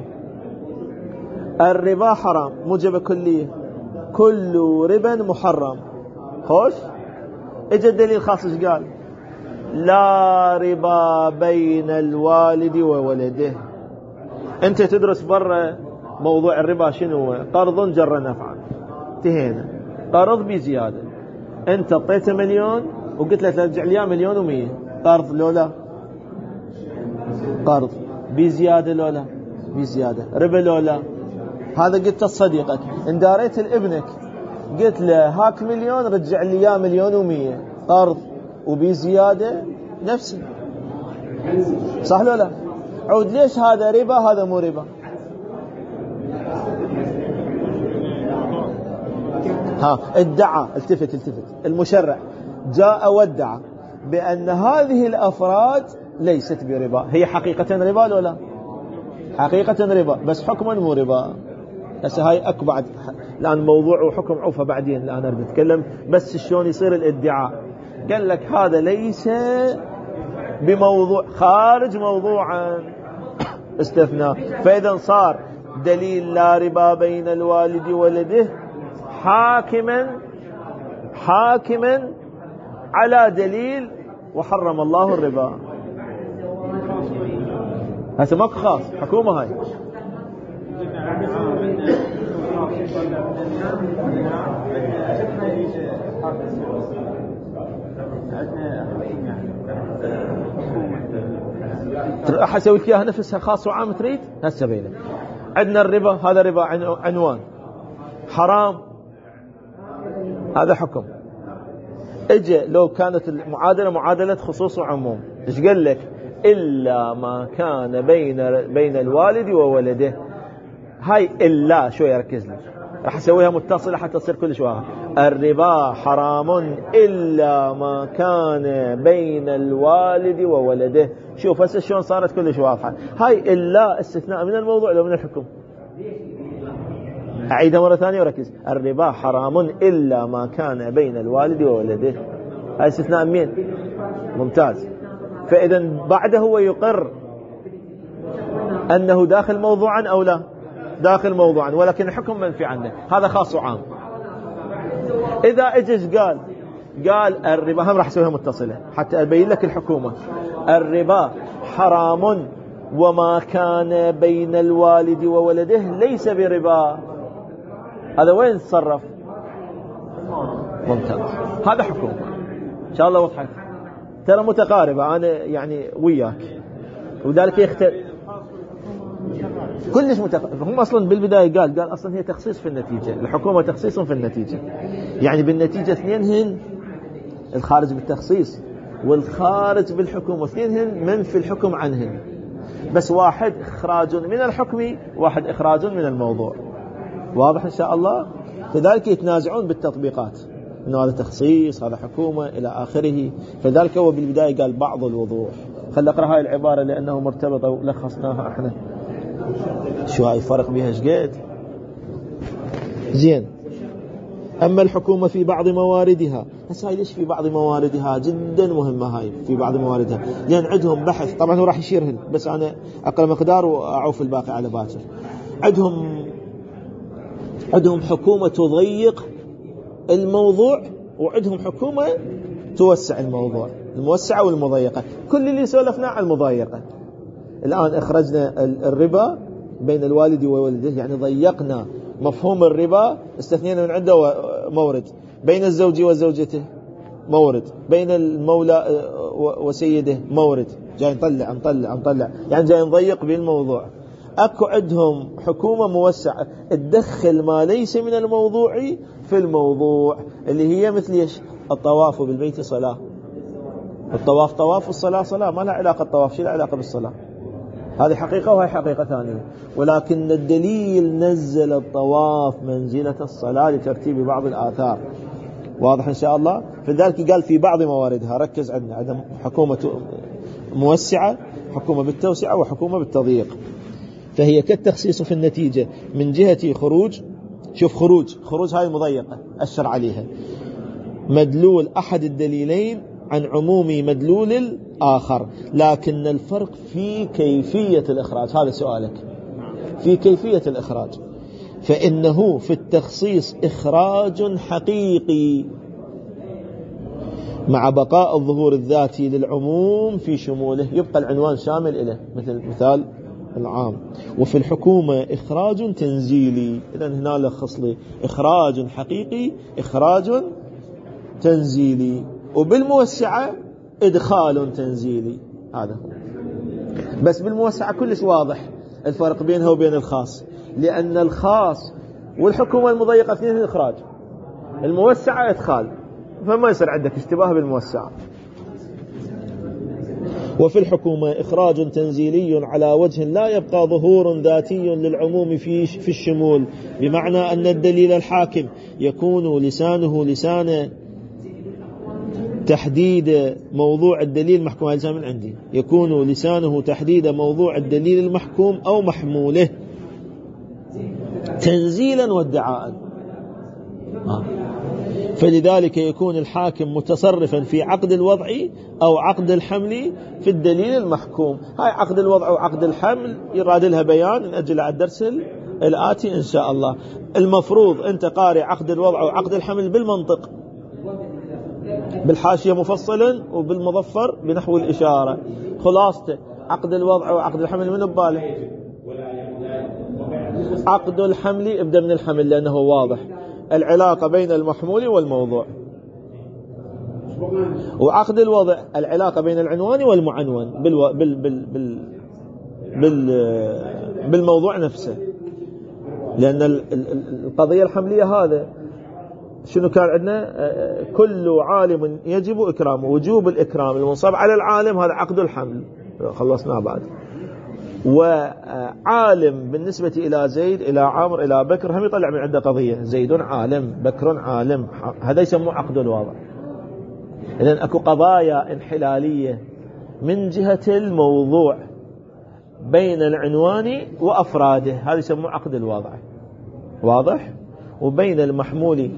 الربا حرام، موجبة كلية، كل ربا محرم. خوش اجى الدليل الخاص ايش قال؟ لا ربا بين الوالد وولده. انت تدرس برا موضوع الربا شنو هو؟ قرض جر نفعا، انتهينا. قرض بزيادة، انت اعطيته مليون وقلت له ترجع لي 1,100,000، قرض لولا؟ قرض بزيادة لولا؟ بزيادة. ربا لولا؟ هذا قلت لصديقك، ان داريت لابنك قلت له هاك 1,000,000 رجع لي 1,100,000، قرض وبزيادة نفسه، صح لولا؟ عود ليش هذا ربا هذا مو ربا؟ ادعى، التفت المشرع جاء وادعى بأن هذه الأفراد ليست بربا. هي حقيقة ربا لولا؟ حقيقة ربا، بس حكما مو ربا. هسه هاي أكبر الآن موضوع وحكم عوفة بعدين. الآن أنا بتكلم بس شلون يصير الادعاء. قال لك هذا ليس بموضوع، خارج موضوعا، استثناء. فإذا صار دليل لا ربا بين الوالد وولده حاكما على دليل وحرم الله الربا. هسه ماكو خاص، حكومة هاي. راح اسوي لك اياها نفسها خاص وعام تريد. هسه بينك عندنا الربا، هذا ربا عنوان حرام، هذا حكم. اجى لو كانت المعادله معادله خصوص وعموم، ايش قال لك؟ الا ما كان بين الوالد وولده. هاي الا شويه ركز لك، راح اسويها متصله حتى تصير كل شويه. الربا حرام الا ما كان بين الوالد وولده. شوف هسه شلون صارت كلش واضحه. هاي الا استثناء من الموضوع لو من الحكم. اعيدها مره ثانيه وركز. الربا حرام الا ما كان بين الوالد وولده. هاي استثناء مين؟ ممتاز. فاذا بعده هو يقر انه داخل موضوعا او لا؟ داخل موضوعا، ولكن الحكم منفي عنه. هذا خاص وعام. اذا اجز قال الربا، هم راح اسويها متصله حتى ابين لك الحكومه. الربا حرام وما كان بين الوالد وولده ليس بربا. هذا وين تصرف؟ ممتاز. هذا حكم إن شاء الله وضحت، ترى متقاربة أنا يعني وياك، وذلك يختلف كلش متقارب. هم أصلا بالبداية قال أصلا هي تخصيص في النتيجة، الحكومة تخصيص في النتيجة، يعني بالنتيجة اثنينهن الخارج بالتخصيص والخارج بالحكم، واثنينهن من في الحكم عنهن، بس واحد إخراج من الحكم واحد إخراج من الموضوع. واضح إن شاء الله؟ فذلك يتنازعون بالتطبيقات، إنه هذا تخصيص هذا حكومة إلى آخره. فذلك هو بالبداية قال بعض الوضوح. خلنا نقرأ هاي العبارة لأنه مرتبطة ولخصناها احنا، شو هاي فرق بها شقيد. زين. أما الحكومة في بعض مواردها، هسه هاي ليش في بعض مواردها جدا مهمة، هاي في بعض مواردها لأن عندهم بحث، طبعا هو راح يشيرهن بس أنا أقرأ مقدار وأعوف الباقي على باكر. عندهم حكومة تضيق الموضوع، وعندهم حكومة توسع الموضوع، الموسعة والمضيقة. كل اللي سولفنا على المضيقة. الآن اخرجنا الربا بين الوالد وولده، يعني ضيقنا مفهوم الربا، استثنينا من عنده مورد، بين الزوج وزوجته مورد، بين المولى وسيده مورد، جاي نطلع يعني جاي نضيق بالموضوع. اكو عندهم حكومة موسعة تدخل ما ليس من الموضوع في الموضوع، اللي هي مثل ايش؟ الطواف بالبيت صلاة، الطواف طواف والصلاة صلاة، ما لها علاقة الطواف شيء لا علاقة بالصلاة. هذه حقيقة وهي حقيقة ثانية، ولكن الدليل نزل الطواف منزلة الصلاة لترتيب بعض الآثار. واضح إن شاء الله؟ فذلك قال في بعض مواردها، ركز عندنا حكومة موسعة، حكومة بالتوسعة، وحكومة بالتضييق. فهي كالتخصيص في النتيجة من جهة خروج، شوف خروج هاي المضيقة أشر عليها مدلول أحد الدليلين عن عموم مدلول الآخر، لكن الفرق في كيفية الإخراج. هذا سؤالك، في كيفية الإخراج. فإنه في التخصيص إخراج حقيقي مع بقاء الظهور الذاتي للعموم في شموله، يبقى العنوان شامل إليه مثل مثال العام. وفي الحكومة إخراج تنزيلي، إذن هنا لخص لي إخراج حقيقي إخراج تنزيلي، وبالموسعة إدخال تنزيلي. هذا بس بالموسعة كلش واضح الفرق بينها وبين الخاص، لأن الخاص والحكومة المضيقة اثنين إخراج، الموسعة إدخال، فما يصير عندك اشتباه بالموسعة. وفي الحكومة إخراج تنزيلي على وجه لا يبقى ظهور ذاتي للعموم في الشمول، بمعنى أن الدليل الحاكم يكون لسانه لسان تحديد موضوع الدليل المحكوم. هذا من عندي، يكون لسانه تحديد موضوع الدليل المحكوم أو محموله تنزيلا وادعاء. فلذلك يكون الحاكم متصرفا في عقد الوضع أو عقد الحمل في الدليل المحكوم. هاي عقد الوضع وعقد الحمل يراد لها بيان نأجل على الدرس الآتي إن شاء الله. المفروض أنت قارئ عقد الوضع وعقد الحمل بالمنطق، بالحاشية مفصلا وبالمظفر بنحو الإشارة. خلاصته عقد الوضع وعقد الحمل من بباله؟ عقد الحمل ابدأ من الحمل لأنه واضح العلاقة بين المحمول والموضوع، وعقد الوضع العلاقة بين العنوان والمعنون بالموضوع نفسه، لأن القضية الحملية هذا شنو كان عندنا؟ كل عالم يجب إكرامه، وجوب الإكرام المنصب على العالم هذا عقد الحمل، خلصناه بعد. وعالم بالنسبة إلى زيد إلى عامر إلى بكر هم يطلع من عنده قضية، زيد عالم بكر عالم، هذا يسموه عقد الوضع. إذن أكو قضايا انحلالية من جهة الموضوع بين العنوان وأفراده، هذا يسموه عقد الوضع، واضح؟ وبين المحمول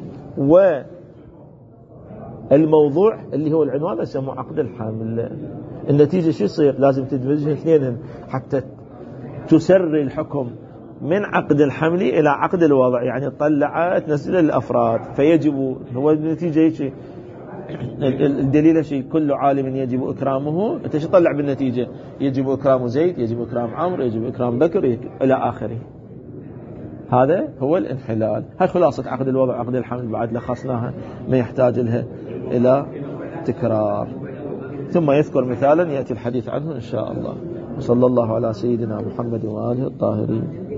والموضوع اللي هو العنوان يسموه عقد الحمل. النتيجة شو يصير؟ لازم تدمجهم اثنين حتى تسري الحكم من عقد الحمل إلى عقد الوضع، يعني تطلع تنزل الأفراد. فيجب هو النتيجة هيك الدليل شيء كل عالم يجب إكرامه، أنت شو تطلع بالنتيجة؟ يجب إكرام زيد، يجب إكرام عمرو، يجب إكرام بكر إلى آخره. هذا هو الانحلال. هاي خلاصة عقد الوضع عقد الحمل، بعد لخصناها ما يحتاج لها إلى تكرار. ثم يذكر مثالا يأتي الحديث عنه إن شاء الله. وصلى الله على سيدنا محمد وآله الطاهرين.